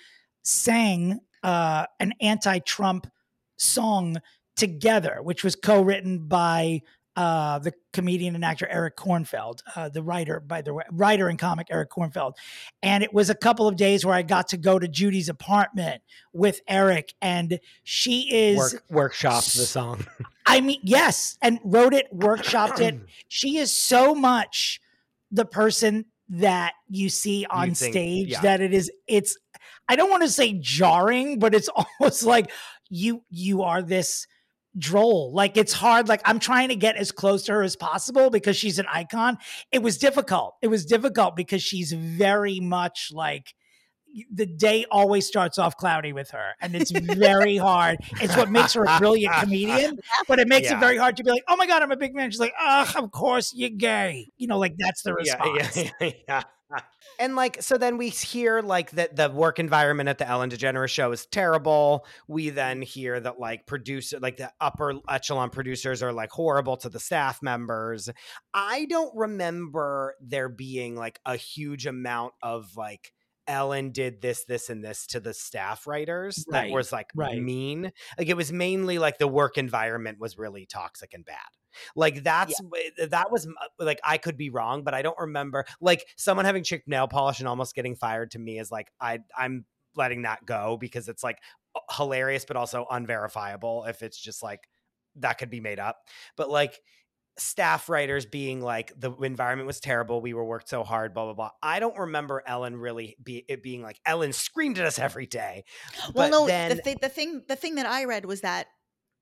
sang an anti-Trump song together, which was co-written by the comedian and actor Eric Kornfeld, the writer, by the way, writer and comic Eric Kornfeld. And it was a couple of days where I got to go to Judy's apartment with Eric, and she is workshopped the song. I mean, yes, and wrote it, workshopped it. She is so much the person that you see on stage that it's, I don't want to say jarring, but it's almost like you are this droll. Like, it's hard. Like, I'm trying to get as close to her as possible because she's an icon. It was difficult. Because she's very much like, the day always starts off cloudy with her, and it's very hard. It's what makes her a brilliant comedian, but it makes it very hard to be like, oh my God, I'm a big man. She's like, of course you're gay. Like, that's the response. Yeah. And like, so then we hear like that the work environment at the Ellen DeGeneres show is terrible. We then hear that like the upper echelon producers are like horrible to the staff members. I don't remember there being like a huge amount of like, Ellen did this, and this to the staff writers that was like mean. Like, it was mainly like the work environment was really toxic and bad. Like, that was like, I could be wrong, but I don't remember like someone having chipped nail polish and almost getting fired. To me is like, I'm letting that go because it's like hilarious, but also unverifiable if it's just like that could be made up. But like, staff writers being like, the environment was terrible, we were worked so hard, blah blah blah. I don't remember Ellen really being like, Ellen screamed at us every day. Well, no, then the thing that I read was that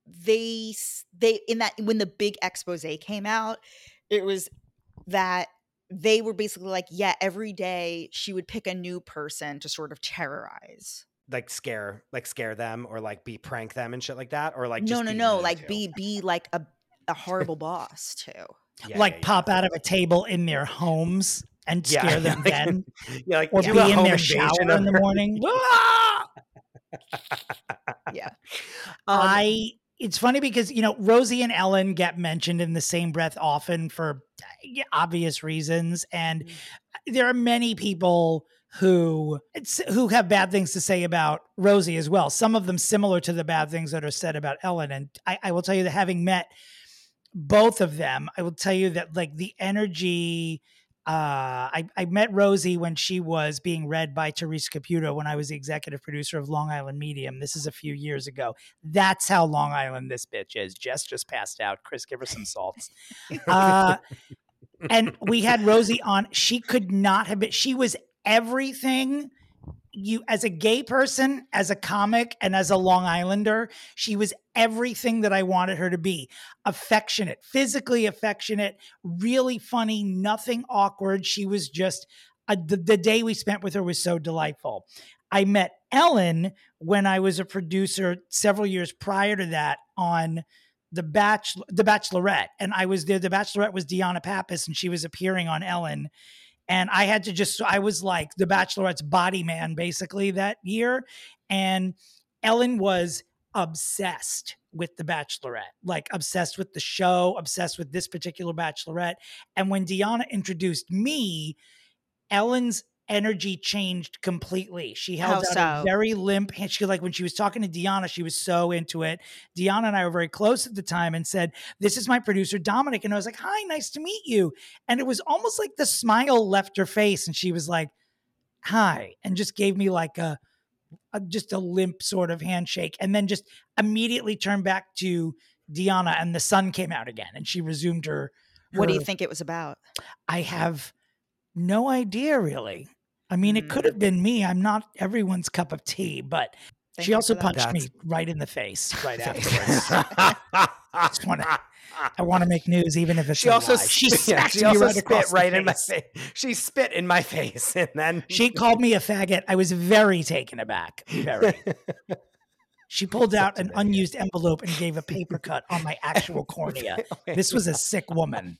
they in that when the big expose came out, it was that they were basically like, every day she would pick a new person to sort of terrorize, like scare them, or like prank them and shit like that, or like no, like be like a horrible boss too. Pop out of a table in their homes and scare them then. Like, or be in their shower in the morning. Yeah. It's funny because, Rosie and Ellen get mentioned in the same breath often for obvious reasons. And there are many people who have bad things to say about Rosie as well. Some of them similar to the bad things that are said about Ellen. And I will tell you that having met both of them, I will tell you that like the energy I met Rosie when she was being read by Teresa Caputo when I was the executive producer of Long Island Medium. This is a few years ago. That's how Long Island this bitch is. Jess just passed out. Chris, give her some salts. And we had Rosie on. She could not have been. She was everything you, as a gay person, as a comic, and as a Long Islander, she was everything that I wanted her to be. Affectionate, physically affectionate, really funny, nothing awkward. She was just, the day we spent with her was so delightful. I met Ellen when I was a producer several years prior to that on The Bachelorette. And I was there. The Bachelorette was Deanna Pappas, and she was appearing on Ellen. And I had to I was like The Bachelorette's body man basically that year. And Ellen was obsessed with The Bachelorette, like obsessed with the show, obsessed with this particular Bachelorette. And when Deanna introduced me, Ellen's energy changed completely. She held out a very limp hand. She, like, when she was talking to Deanna, she was so into it. Deanna and I were very close at the time and said, "This is my producer, Dominic." And I was like, "Hi, nice to meet you." And it was almost like the smile left her face. And she was like, "Hi," and just gave me like just a limp sort of handshake. And then just immediately turned back to Deanna, and the sun came out again. And she resumed her. What do you think it was about? I have no idea, really. I mean, it could have been me. I'm not everyone's cup of tea, but she also punched me right in the face right afterwards. I want to make news, even if it's she also spit right in my face. She spit in my face, and then she called me a faggot. I was very taken aback. Very. She pulled out an unused envelope and gave a paper cut on my actual cornea. This was a sick woman.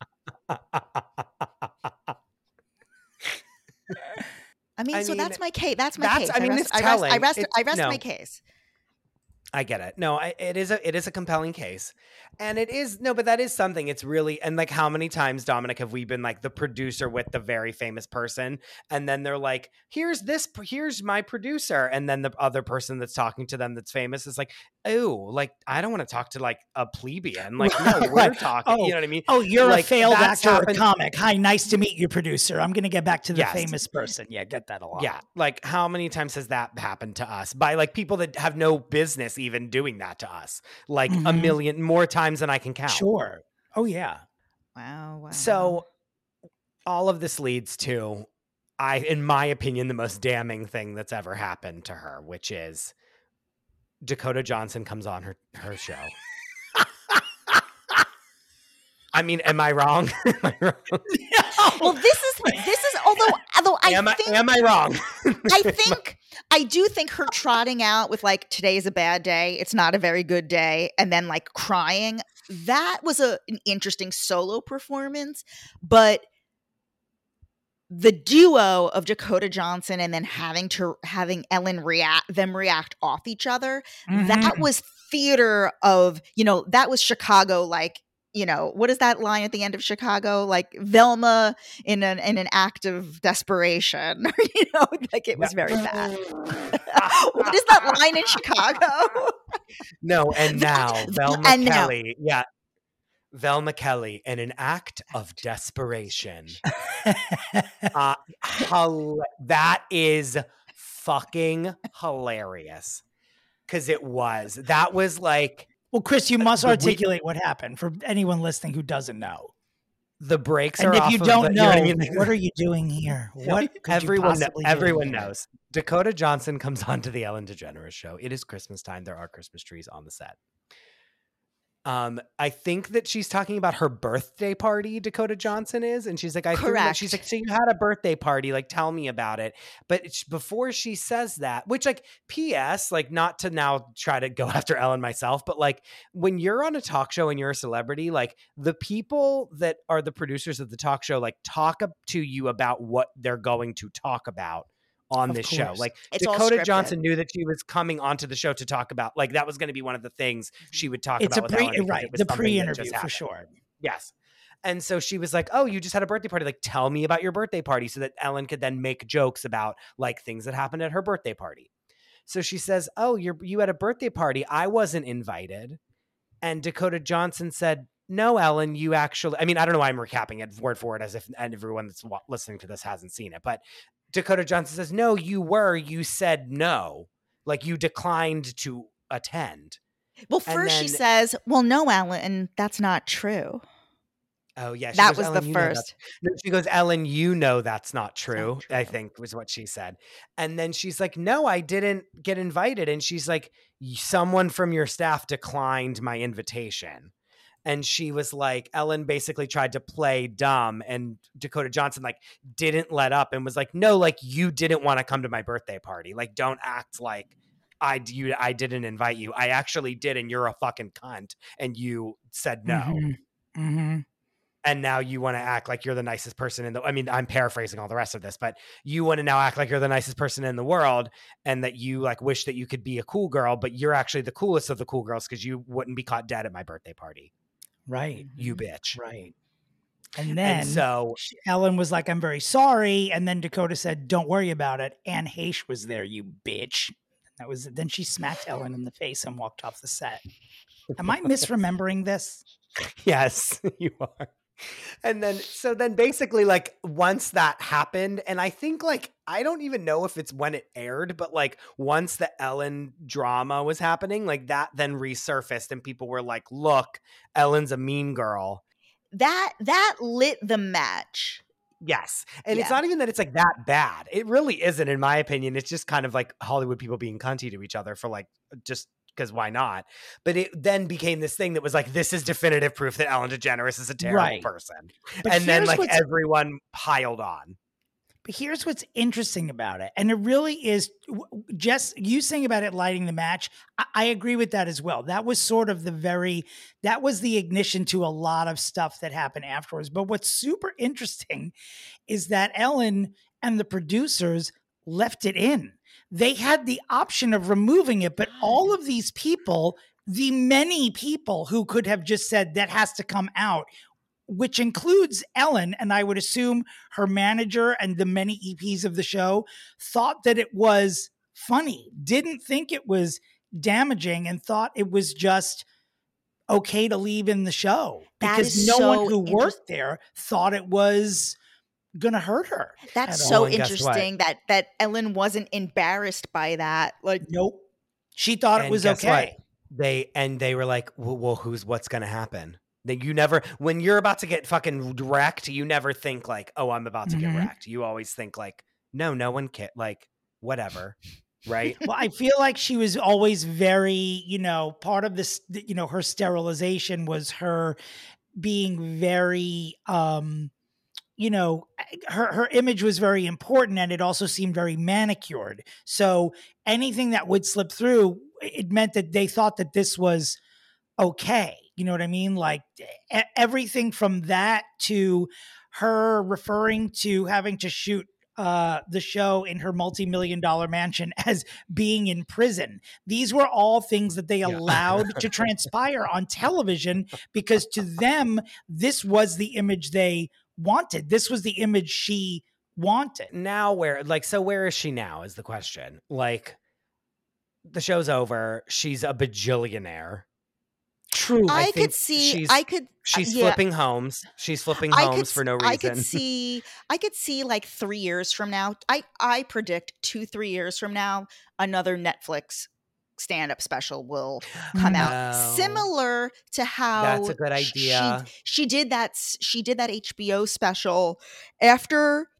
I mean, that's my case. That's my case. I mean, it's telling. I rest my case. I get it. No, it is a compelling case. And it is, no, but that is something. It's really, and like, how many times, Dominic, have we been like the producer with the very famous person? And then they're like, here's my producer. And then the other person that's talking to them that's famous is like, oh, like, I don't want to talk to like a plebeian. Like, no, we're talking. You know what I mean? Oh, you're like, a failed actor or comic. Hi, nice to meet you, producer. I'm going to get back to the famous person. Yeah, get that a lot. Yeah. Like, how many times has that happened to us by like people that have no business even doing that to us? Like a million more times than I can count. Sure. Oh, yeah. Wow. So all of this leads to, in my opinion, the most damning thing that's ever happened to her, which is Dakota Johnson comes on her show. I mean, am I wrong? Well, this is although am I wrong? I do think her trotting out with like, "Today's a bad day, it's not a very good day," and then like crying, that was an interesting solo performance. But the duo of Dakota Johnson and then having Ellen react off each other, that was theater of, that was Chicago, like, what is that line at the end of Chicago? Like Velma in an act of desperation, like it was very bad. What is that line in Chicago? No, and now Velma Kelly. Yeah. Velma Kelly in an act of desperation. That is fucking hilarious. Cause that was like, well, Chris, you must articulate what happened for anyone listening who doesn't know. The breaks are off. And if you don't know, you know what I mean? What are you doing here? What everyone knows. Dakota Johnson comes on to the Ellen DeGeneres show. It is Christmas time. There are Christmas trees on the set. I think that she's talking about her birthday party, Dakota Johnson is. And she's like, she's like, so you had a birthday party, like, tell me about it. But before she says that, which like, P.S., like, not to now try to go after Ellen myself, but like, when you're on a talk show and you're a celebrity, like the people that are the producers of the talk show, like talk up to you about what they're going to talk about on this show. Like it's Dakota Johnson knew that she was coming onto the show to talk about, like, that was going to be one of the things she would talk about. The pre-interview for sure. Yes. And so she was like, oh, you just had a birthday party. Like, tell me about your birthday party, so that Ellen could then make jokes about like things that happened at her birthday party. So she says, oh, you had a birthday party. I wasn't invited. And Dakota Johnson said, no, Ellen, you actually, I mean, I don't know why I'm recapping it word for word as if everyone that's listening to this hasn't seen it, but Dakota Johnson says, no, you said no. Like you declined to attend. Well, first she says, well, no, Ellen, that's not true. Oh, yeah. That was the first. No, she goes, Ellen, you know that's not true, I think was what she said. And then she's like, no, I didn't get invited. And she's like, someone from your staff declined my invitation. And she was like, Ellen basically tried to play dumb, and Dakota Johnson like didn't let up and was like, no, like you didn't want to come to my birthday party. Like, don't act like I didn't invite you. I actually did. And you're a fucking cunt. And you said no. Mm-hmm. Mm-hmm. And now you want to act like you're the nicest person in the, I mean, I'm paraphrasing all the rest of this, but you want to now act like you're the nicest person in the world and that you like wish that you could be a cool girl, but you're actually the coolest of the cool girls because you wouldn't be caught dead at my birthday party. Right. You bitch. Right. And then so Ellen was like, I'm very sorry. And then Dakota said, don't worry about it. Anne Heche was there, you bitch. Then she smacked Ellen in the face and walked off the set. Am I misremembering this? Yes, you are. And then basically like once that happened, and I think like, I don't even know if it's when it aired, but like once the Ellen drama was happening, like that then resurfaced and people were like, look, Ellen's a mean girl. That lit the match. Yes. And it's not even that it's like that bad. It really isn't, in my opinion. It's just kind of like Hollywood people being cunty to each other for like, just because why not? But it then became this thing that was like, this is definitive proof that Ellen DeGeneres is a terrible person. But and then like everyone piled on. But here's what's interesting about it. And it really is, Jess, you saying about it lighting the match, I agree with that as well. That was sort of that was the ignition to a lot of stuff that happened afterwards. But what's super interesting is that Ellen and the producers left it in. They had the option of removing it, but all of these people, the many people who could have just said that has to come out, which includes Ellen, and I would assume her manager and the many EPs of the show, thought that it was funny, didn't think it was damaging, and thought it was just okay to leave in the show. Because no one who worked there thought it was gonna hurt her. That's so interesting that Ellen wasn't embarrassed by that. Like, nope. She thought it was okay. They were like, well, what's gonna happen? That you never, when you're about to get fucking wrecked, you never think like, oh, I'm about to get wrecked. You always think like, no one can, like, whatever. Right. Well, I feel like she was always very, part of this, her sterilization was her being very, her image was very important, and it also seemed very manicured. So anything that would slip through, it meant that they thought that this was okay. You know what I mean? Like everything from that to her referring to having to shoot the show in her multi-million-dollar mansion as being in prison. These were all things that they allowed to transpire on television because to them, this was the image they wanted. This was the image she wanted. Now where is she now is the question. Like the show's over. She's a bajillionaire. True. She's flipping homes. She's flipping homes for no reason. I could see like 3 years from now. I predict 2-3 years from now, another Netflix stand-up special will come out. Similar to how that's a good idea. She did that HBO special after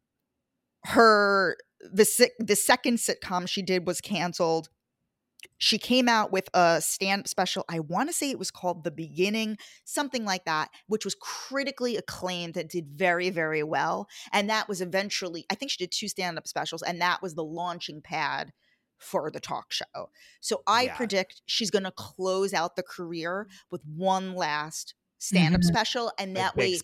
the second sitcom she did was canceled. She came out with a stand-up special. I want to say it was called The Beginning, something like that, which was critically acclaimed and did very, very well. And that was eventually, I think she did 2 stand-up specials, and that was the launching pad for the talk show. So I predict she's going to close out the career with one last stand-up special, and that way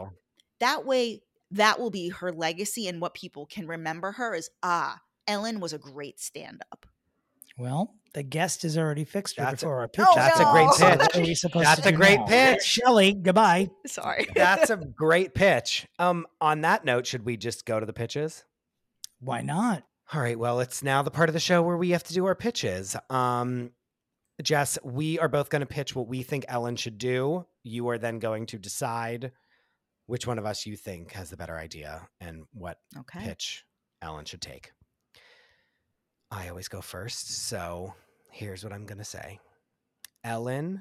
that will be her legacy, and what people can remember her is, Ellen was a great stand-up. Well, the guest is already fixed before our pitch. That's a great pitch. That's a great pitch. Shelley, goodbye. Sorry. That's a great pitch. On that note, should we just go to the pitches? Why not? All right. Well, it's now the part of the show where we have to do our pitches. Jess, we are both going to pitch what we think Ellen should do. You are then going to decide which one of us you think has the better idea and what pitch Ellen should take. I always go first, so here's what I'm going to say. Ellen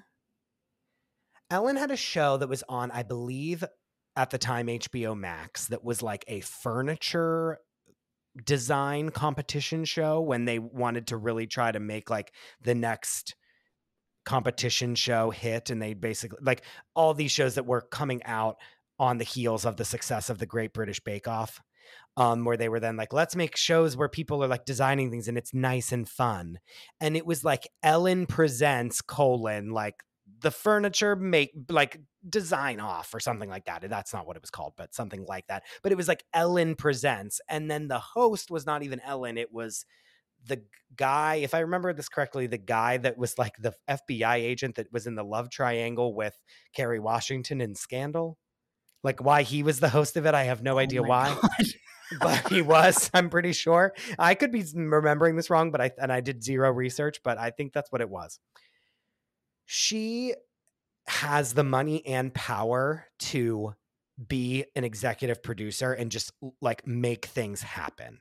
had a show that was on, I believe, at the time, HBO Max, that was like a furniture design competition show when they wanted to really try to make like the next competition show hit. And they basically, like, all these shows that were coming out on the heels of the success of the Great British Bake Off, where they were then like, let's make shows where people are like designing things and it's nice and fun. And it was like Ellen Presents : like the furniture design off or something like that. That's not what it was called, but something like that. But it was like Ellen Presents. And then the host was not even Ellen. It was the guy, if I remember this correctly, the guy that was like the FBI agent that was in the love triangle with Kerry Washington in Scandal. Like, why he was the host of it, I have no idea why. But he was, I'm pretty sure. I could be remembering this wrong, but I did zero research, but I think that's what it was. She has the money and power to be an executive producer and just like make things happen.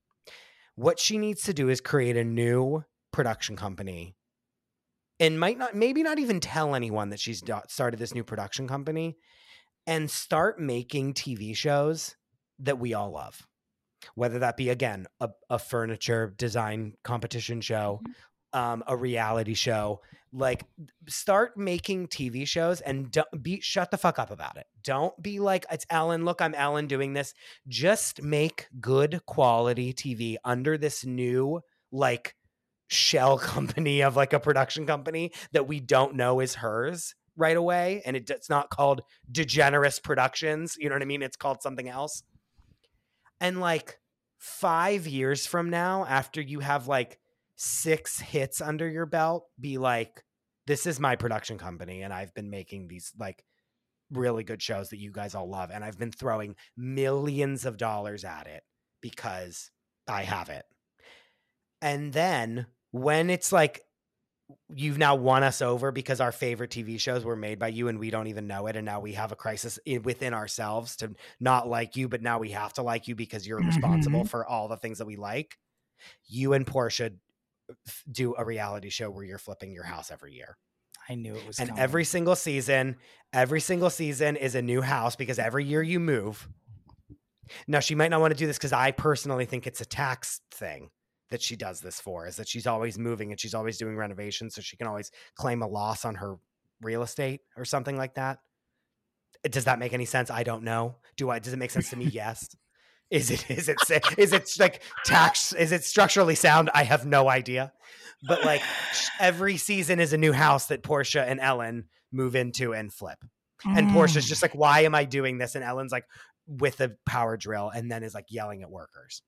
What she needs to do is create a new production company and maybe not even tell anyone that she's started this new production company, and start making TV shows that we all love. Whether that be, again, a furniture design competition show, a reality show, like start making TV shows and shut the fuck up about it. Don't be like, it's Ellen, look, I'm Ellen doing this. Just make good quality TV under this new like shell company of like a production company that we don't know is hers right away. And it's not called DeGeneres Productions. You know what I mean? It's called something else. And like 5 years from now, after you have like 6 hits under your belt, be like, this is my production company. And I've been making these like really good shows that you guys all love. And I've been throwing millions of dollars at it because I have it. And then when it's like, you've now won us over because our favorite TV shows were made by you and we don't even know it. And now we have a crisis within ourselves to not like you, but now we have to like you because you're responsible for all the things that we like. You and Portia do a reality show where you're flipping your house every year. I knew it was and coming. every single season is a new house because every year you move. Now she might not want to do this because I personally think it's a tax thing that she does this for, is that she's always moving and she's always doing renovations, so she can always claim a loss on her real estate or something like that. Does that make any sense? I don't know. Does it make sense to me? Yes. Is it like tax? Is it structurally sound? I have no idea. But like every season is a new house that Portia and Ellen move into and flip. And Portia's just like, why am I doing this? And Ellen's like with a power drill and then is like yelling at workers.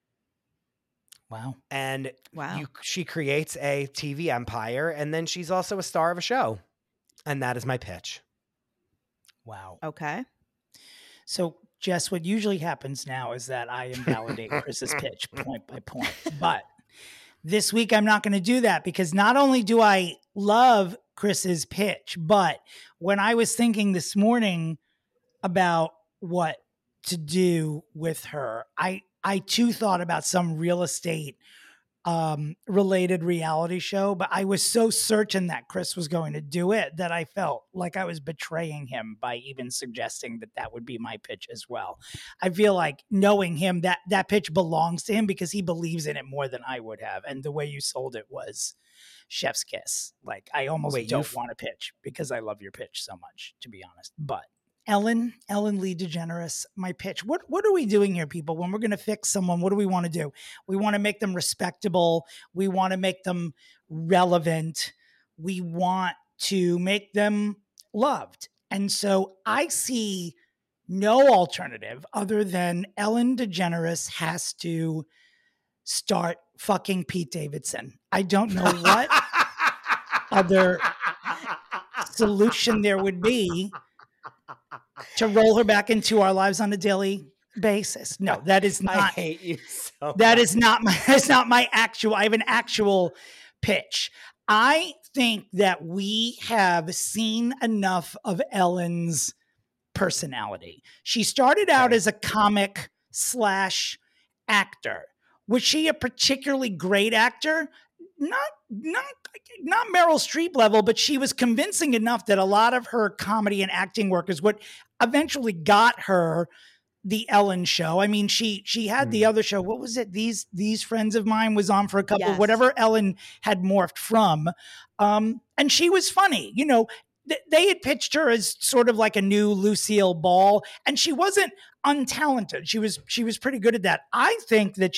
Wow. And she creates a TV empire, and then she's also a star of a show. And that is my pitch. Wow. Okay. So, Jess, what usually happens now is that I invalidate Chris's pitch point by point. But this week, I'm not going to do that because not only do I love Chris's pitch, but when I was thinking this morning about what to do with her, I too thought about some real estate related reality show, but I was so certain that Chris was going to do it that I felt like I was betraying him by even suggesting that would be my pitch as well. I feel like knowing him, that pitch belongs to him because he believes in it more than I would have. And the way you sold it was chef's kiss. Like I almost don't want to pitch because I love your pitch so much, to be honest. But Ellen Lee DeGeneres, my pitch. What are we doing here, people? When we're going to fix someone, what do we want to do? We want to make them respectable. We want to make them relevant. We want to make them loved. And so I see no alternative other than Ellen DeGeneres has to start fucking Pete Davidson. I don't know what other solution there would be to roll her back into our lives on a daily basis. No, that is not. I hate you so that much. Is not my. That's not my actual. I have an actual pitch. I think that we have seen enough of Ellen's personality. She started out as a comic / actor. Was she a particularly great actor? Not Meryl Streep level, but she was convincing enough that a lot of her comedy and acting work is what eventually got her the Ellen show. I mean, she had the other show. What was it? These Friends of Mine was on for a couple, whatever Ellen had morphed from. And she was funny. You know, they had pitched her as sort of like a new Lucille Ball, and she wasn't untalented. She was pretty good at that. I think that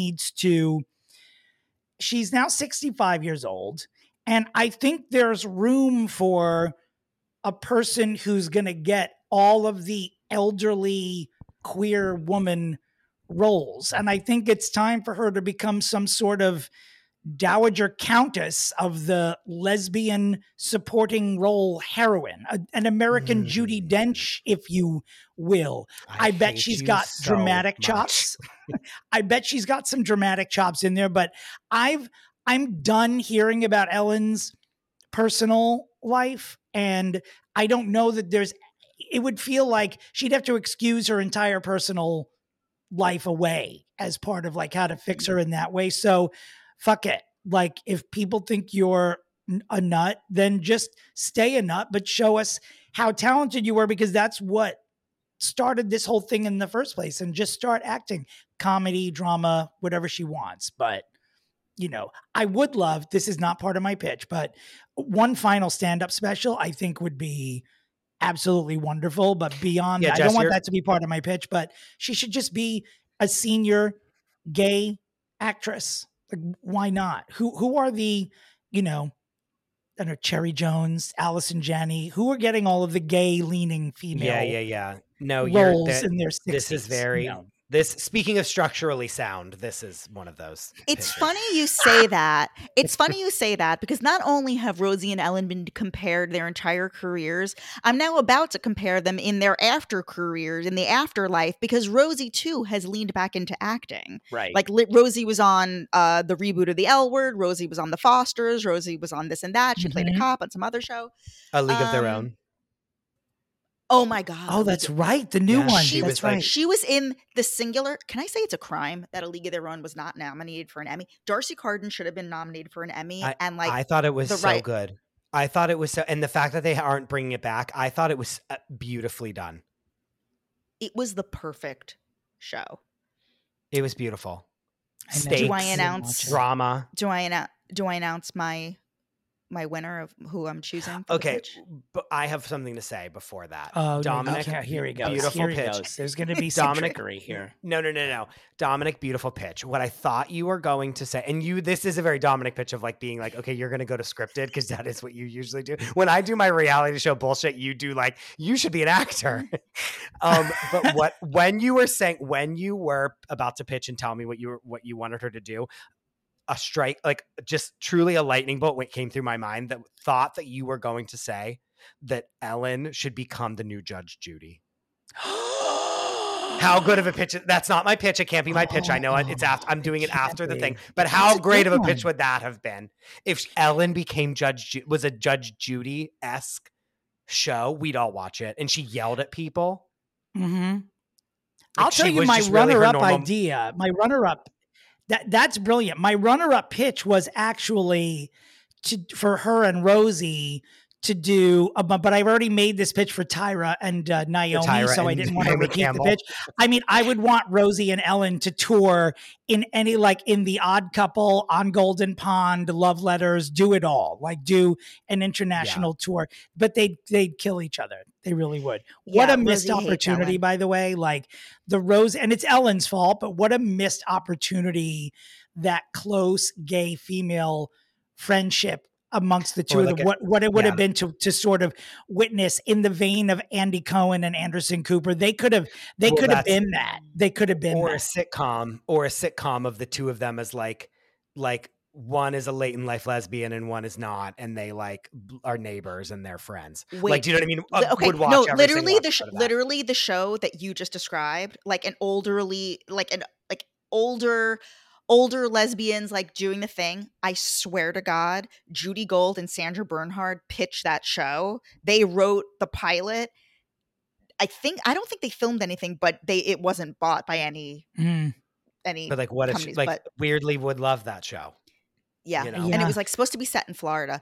she's now 65 years old, and I think there's room for a person who's going to get all of the elderly queer woman roles. And I think it's time for her to become some sort of dowager countess of the lesbian supporting role heroine, an American Judi Dench, if you will. I bet she's got dramatic chops. I bet she's got some dramatic chops in there, but I'm done hearing about Ellen's personal life, and I don't know that it would feel like she'd have to excuse her entire personal life away as part of like how to fix her in that way. So fuck it. Like, if people think you're a nut, then just stay a nut, but show us how talented you were, because that's what started this whole thing in the first place. And just start acting, comedy, drama, whatever she wants. But, you know, I would love, this is not part of my pitch, but one final stand-up special I think would be absolutely wonderful. But beyond that, I don't want that to be part of my pitch, but she should just be a senior gay actress. Like, why not? Who are the, you know, I don't know, Cherry Jones, Allison Janney, who are getting all of the gay leaning female no roles in their 60s? This is very this, speaking of structurally sound, this is one of those. It's funny you say that. It's funny you say that, because not only have Rosie and Ellen been compared their entire careers, I'm now about to compare them in their after careers, in the afterlife, because Rosie too has leaned back into acting. Right. Like Rosie was on the reboot of The L Word. Rosie was on The Fosters. Rosie was on this and that. She played a cop on some other show. A League of Their Own. Oh my God. Oh, that's right. The new one. That's right. She was in the singular. Can I say it's a crime that A League of Their Own was not nominated for an Emmy? Darcy Carden should have been nominated for an Emmy. I thought it was so good. I thought it was so, and the fact that they aren't bringing it back, I thought it was beautifully done. It was the perfect show. It was beautiful. Stakes, do I announce drama? Do I announce my winner of who I'm choosing? Okay, but I have something to say before that. Oh, Dominic, here he goes. Beautiful here he pitch. Goes. There's going to be some trickery here. No. Dominic, beautiful pitch. What I thought you were going to say, and this is a very Dominic pitch of like being like, okay, you're going to go to scripted, because that is what you usually do. When I do my reality show bullshit, you do like, you should be an actor. But when you were about to pitch and tell me what you wanted her to do, a strike, like just truly a lightning bolt came through my mind, that thought that you were going to say that Ellen should become the new Judge Judy. How good of a pitch? That's not my pitch. It can't be my pitch. I know it's after. I'm doing it after the thing. But how great of a pitch would that have been if Ellen became was a Judge Judy-esque show? We'd all watch it, and she yelled at people. Mm-hmm. Like, I'll tell you my runner-up idea. My runner-up. That's brilliant. My runner-up pitch was actually for her and Rosie to do, but I've already made this pitch for Tyra and Naomi, so I didn't want to repeat the pitch. I mean, I would want Rosie and Ellen to tour in any, like in The Odd Couple, On Golden Pond, Love Letters, do it all, like do an international tour, but they'd kill each other. They really would. What a missed opportunity, by the way. Like the Rose, and it's Ellen's fault, but what a missed opportunity, that close gay female friendship amongst the two of them, what it would have been to sort of witness in the vein of Andy Cohen and Anderson Cooper. They could have been that. They could have been a sitcom of the two of them as like one is a late in life lesbian and one is not, and they like are neighbors and they're friends. Wait, like, do you know what I mean? Okay, would watch literally the show that you just described, like an older older lesbians like doing the thing. I swear to God, Judy Gold and Sandra Bernhard pitched that show. They wrote the pilot. I don't think they filmed anything, but it wasn't bought by any But like, what if she, companies, like, but weirdly would love that show? yeah. You know? And it Yeah. was like supposed to be set in Florida.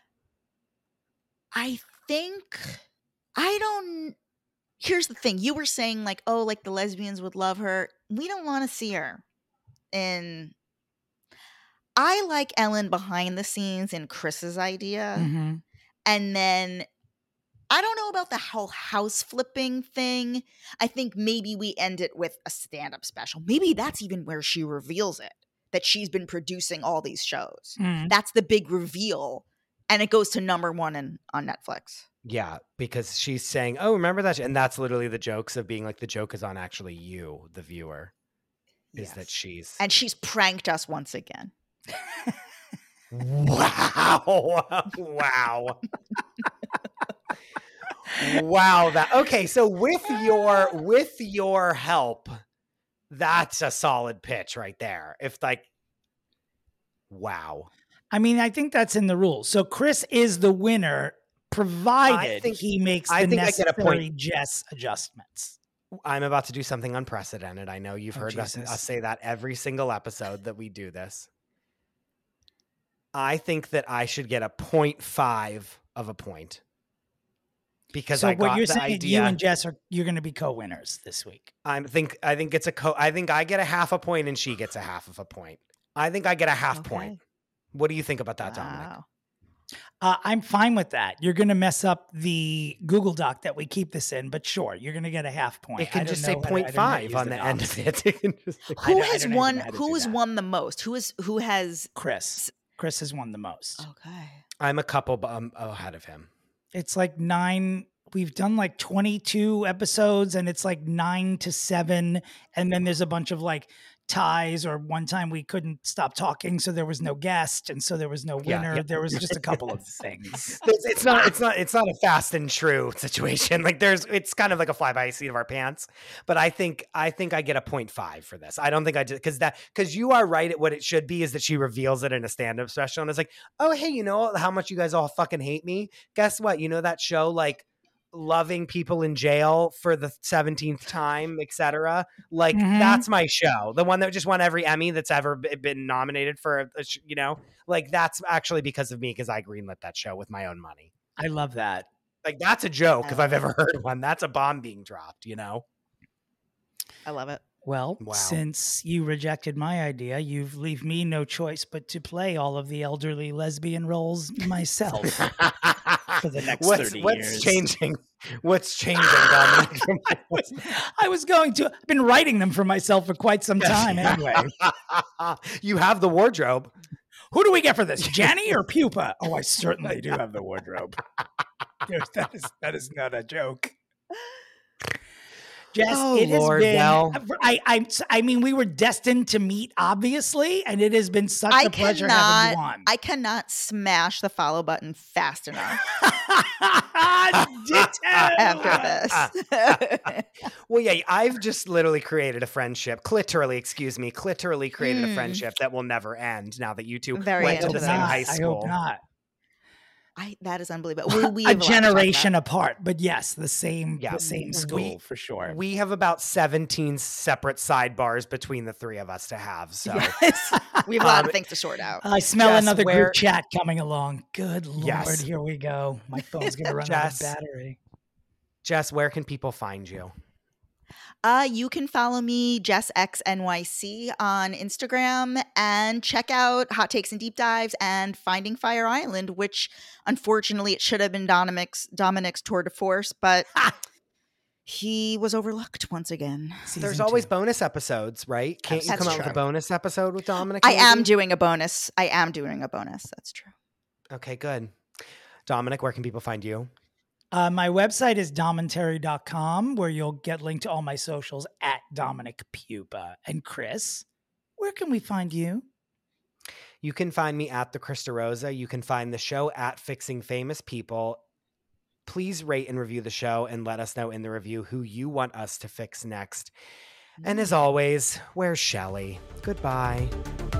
I think here's the thing. You were saying like, oh, like the lesbians would love her. We don't want to see her. And I like Ellen behind the scenes in Chris's idea. Mhm. And then I don't know about the whole house flipping thing. I think maybe we end it with a stand-up special. Maybe that's even where she reveals it, that she's been producing all these shows. Mhm. That's the big reveal. And it goes to #1 on Netflix. Yeah, because she's saying, "Oh, remember that?" And that's literally the jokes of being like, the joke is on actually you, the viewer, is that Yes. she's And she's pranked us once again. wow, wow, wow. That okay. So with your help, that's a solid pitch right there. If like, wow. I mean, I think that's in the rules. So Chris is the winner, provided he makes I the think I get a point. necessary Jess adjustments. I'm about to do something unprecedented. I know you've Oh, heard us Jesus. say that every single episode that we do this. I think that I should get a 0.5 of a point because So I what got you're the saying, idea. you and Jess you're going to be co-winners this week. I think it's I think I get a half a point and she gets a half of a point. I think I get a half point. Okay. What do you think about that, Dominic? Wow. I'm fine with that. You're going to mess up the Google Doc that we keep this in, but sure, you're going to get a half point. It can I don't just say know how to- I don't know how to 0.5 use on the end docs. of it. It can just say- Who don't- I has don't even won? know how to Who do has that. won the most? Who has? Chris. Chris has won the most. Okay. I'm a couple ahead of him. It's like 9. We've done like 22 episodes and it's like 9-7. And then there's a bunch of like ties, or one time we couldn't stop talking. So there was no guest. And so there was no Yeah, winner. yeah. There was just a couple of things. It's not a fast and true situation. Like it's kind of like a fly by seat of our pants. But I think I get a 0.5 for this. I don't think I did because you are right at what it should be is that she reveals it in a stand-up special and it's like, oh hey, you know how much you guys all fucking hate me? Guess what? You know that show like loving people in jail for the 17th time, etc. Like that's my show, the one that just won every Emmy that's ever been nominated for like that's actually because of me, because I greenlit that show with my own money. I love that. Like that's a joke if I've ever heard one. That's a bomb being dropped, I love it. Well, Wow. since you rejected my idea, you've leave me no choice but to play all of the elderly lesbian roles myself for the next 30 what's years. changing? What's changing, Dominic? I was going to. I've been writing them for myself for quite some time anyway. You have the wardrobe. Who do we get for this, Janny or Pupa? Oh, I certainly do have the wardrobe. Dude, that is not a joke. Jess, Oh, it has Lord, been. Belle. I mean, we were destined to meet, obviously, and it has been such a pleasure having you on. I cannot smash the follow button fast enough Ditto. after this. Well, yeah, I've just literally created a friendship. Clitorally created a friendship that will never end now that you two Very went to into the that. same high I school. hope not. That is unbelievable. We A have lot to talk generation about. apart, but yes, the same We- school for sure. We have about 17 separate sidebars between the three of us to have. So Yes. We have a lot of things to sort out. I smell Jess, another where- group chat coming along. Good Lord, Yes. here we go. My phone's going to run out of Jess. battery. Jess, where can people find you? You can follow me, JessXNYC, on Instagram, and check out Hot Takes and Deep Dives and Finding Fire Island, which unfortunately it should have been Dominic's tour de force, but he was overlooked once again. There's Season always 2. bonus episodes, right? Can't you That's come out with a true. bonus episode with Dominic? I am maybe? doing a bonus. That's true. Okay, good. Dominic, where can people find you? My website is domentary.com, where you'll get linked to all my socials at Dominic Pupa. And Chris, where can we find you? You can find me at the Krista Rosa. You can find the show at Fixing Famous People. Please rate and review the show and let us know in the review who you want us to fix next. And as always, where's Shelley? Goodbye.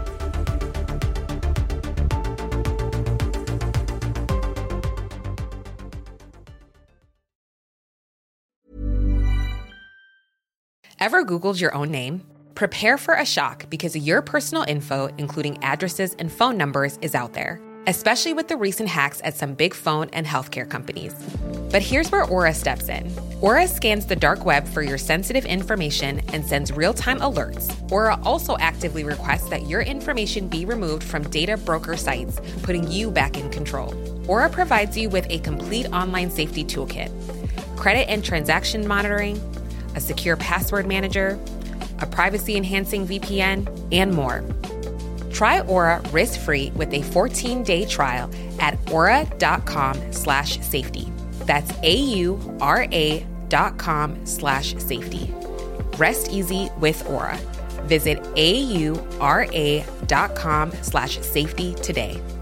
Ever Googled your own name? Prepare for a shock because your personal info, including addresses and phone numbers, is out there, especially with the recent hacks at some big phone and healthcare companies. But here's where Aura steps in. Aura scans the dark web for your sensitive information and sends real-time alerts. Aura also actively requests that your information be removed from data broker sites, putting you back in control. Aura provides you with a complete online safety toolkit, credit and transaction monitoring, a secure password manager, a privacy-enhancing VPN, and more. Try Aura risk-free with a 14-day trial at aura.com/safety. That's AURA.com/safety. Rest easy with Aura. Visit AURA.com/safety today.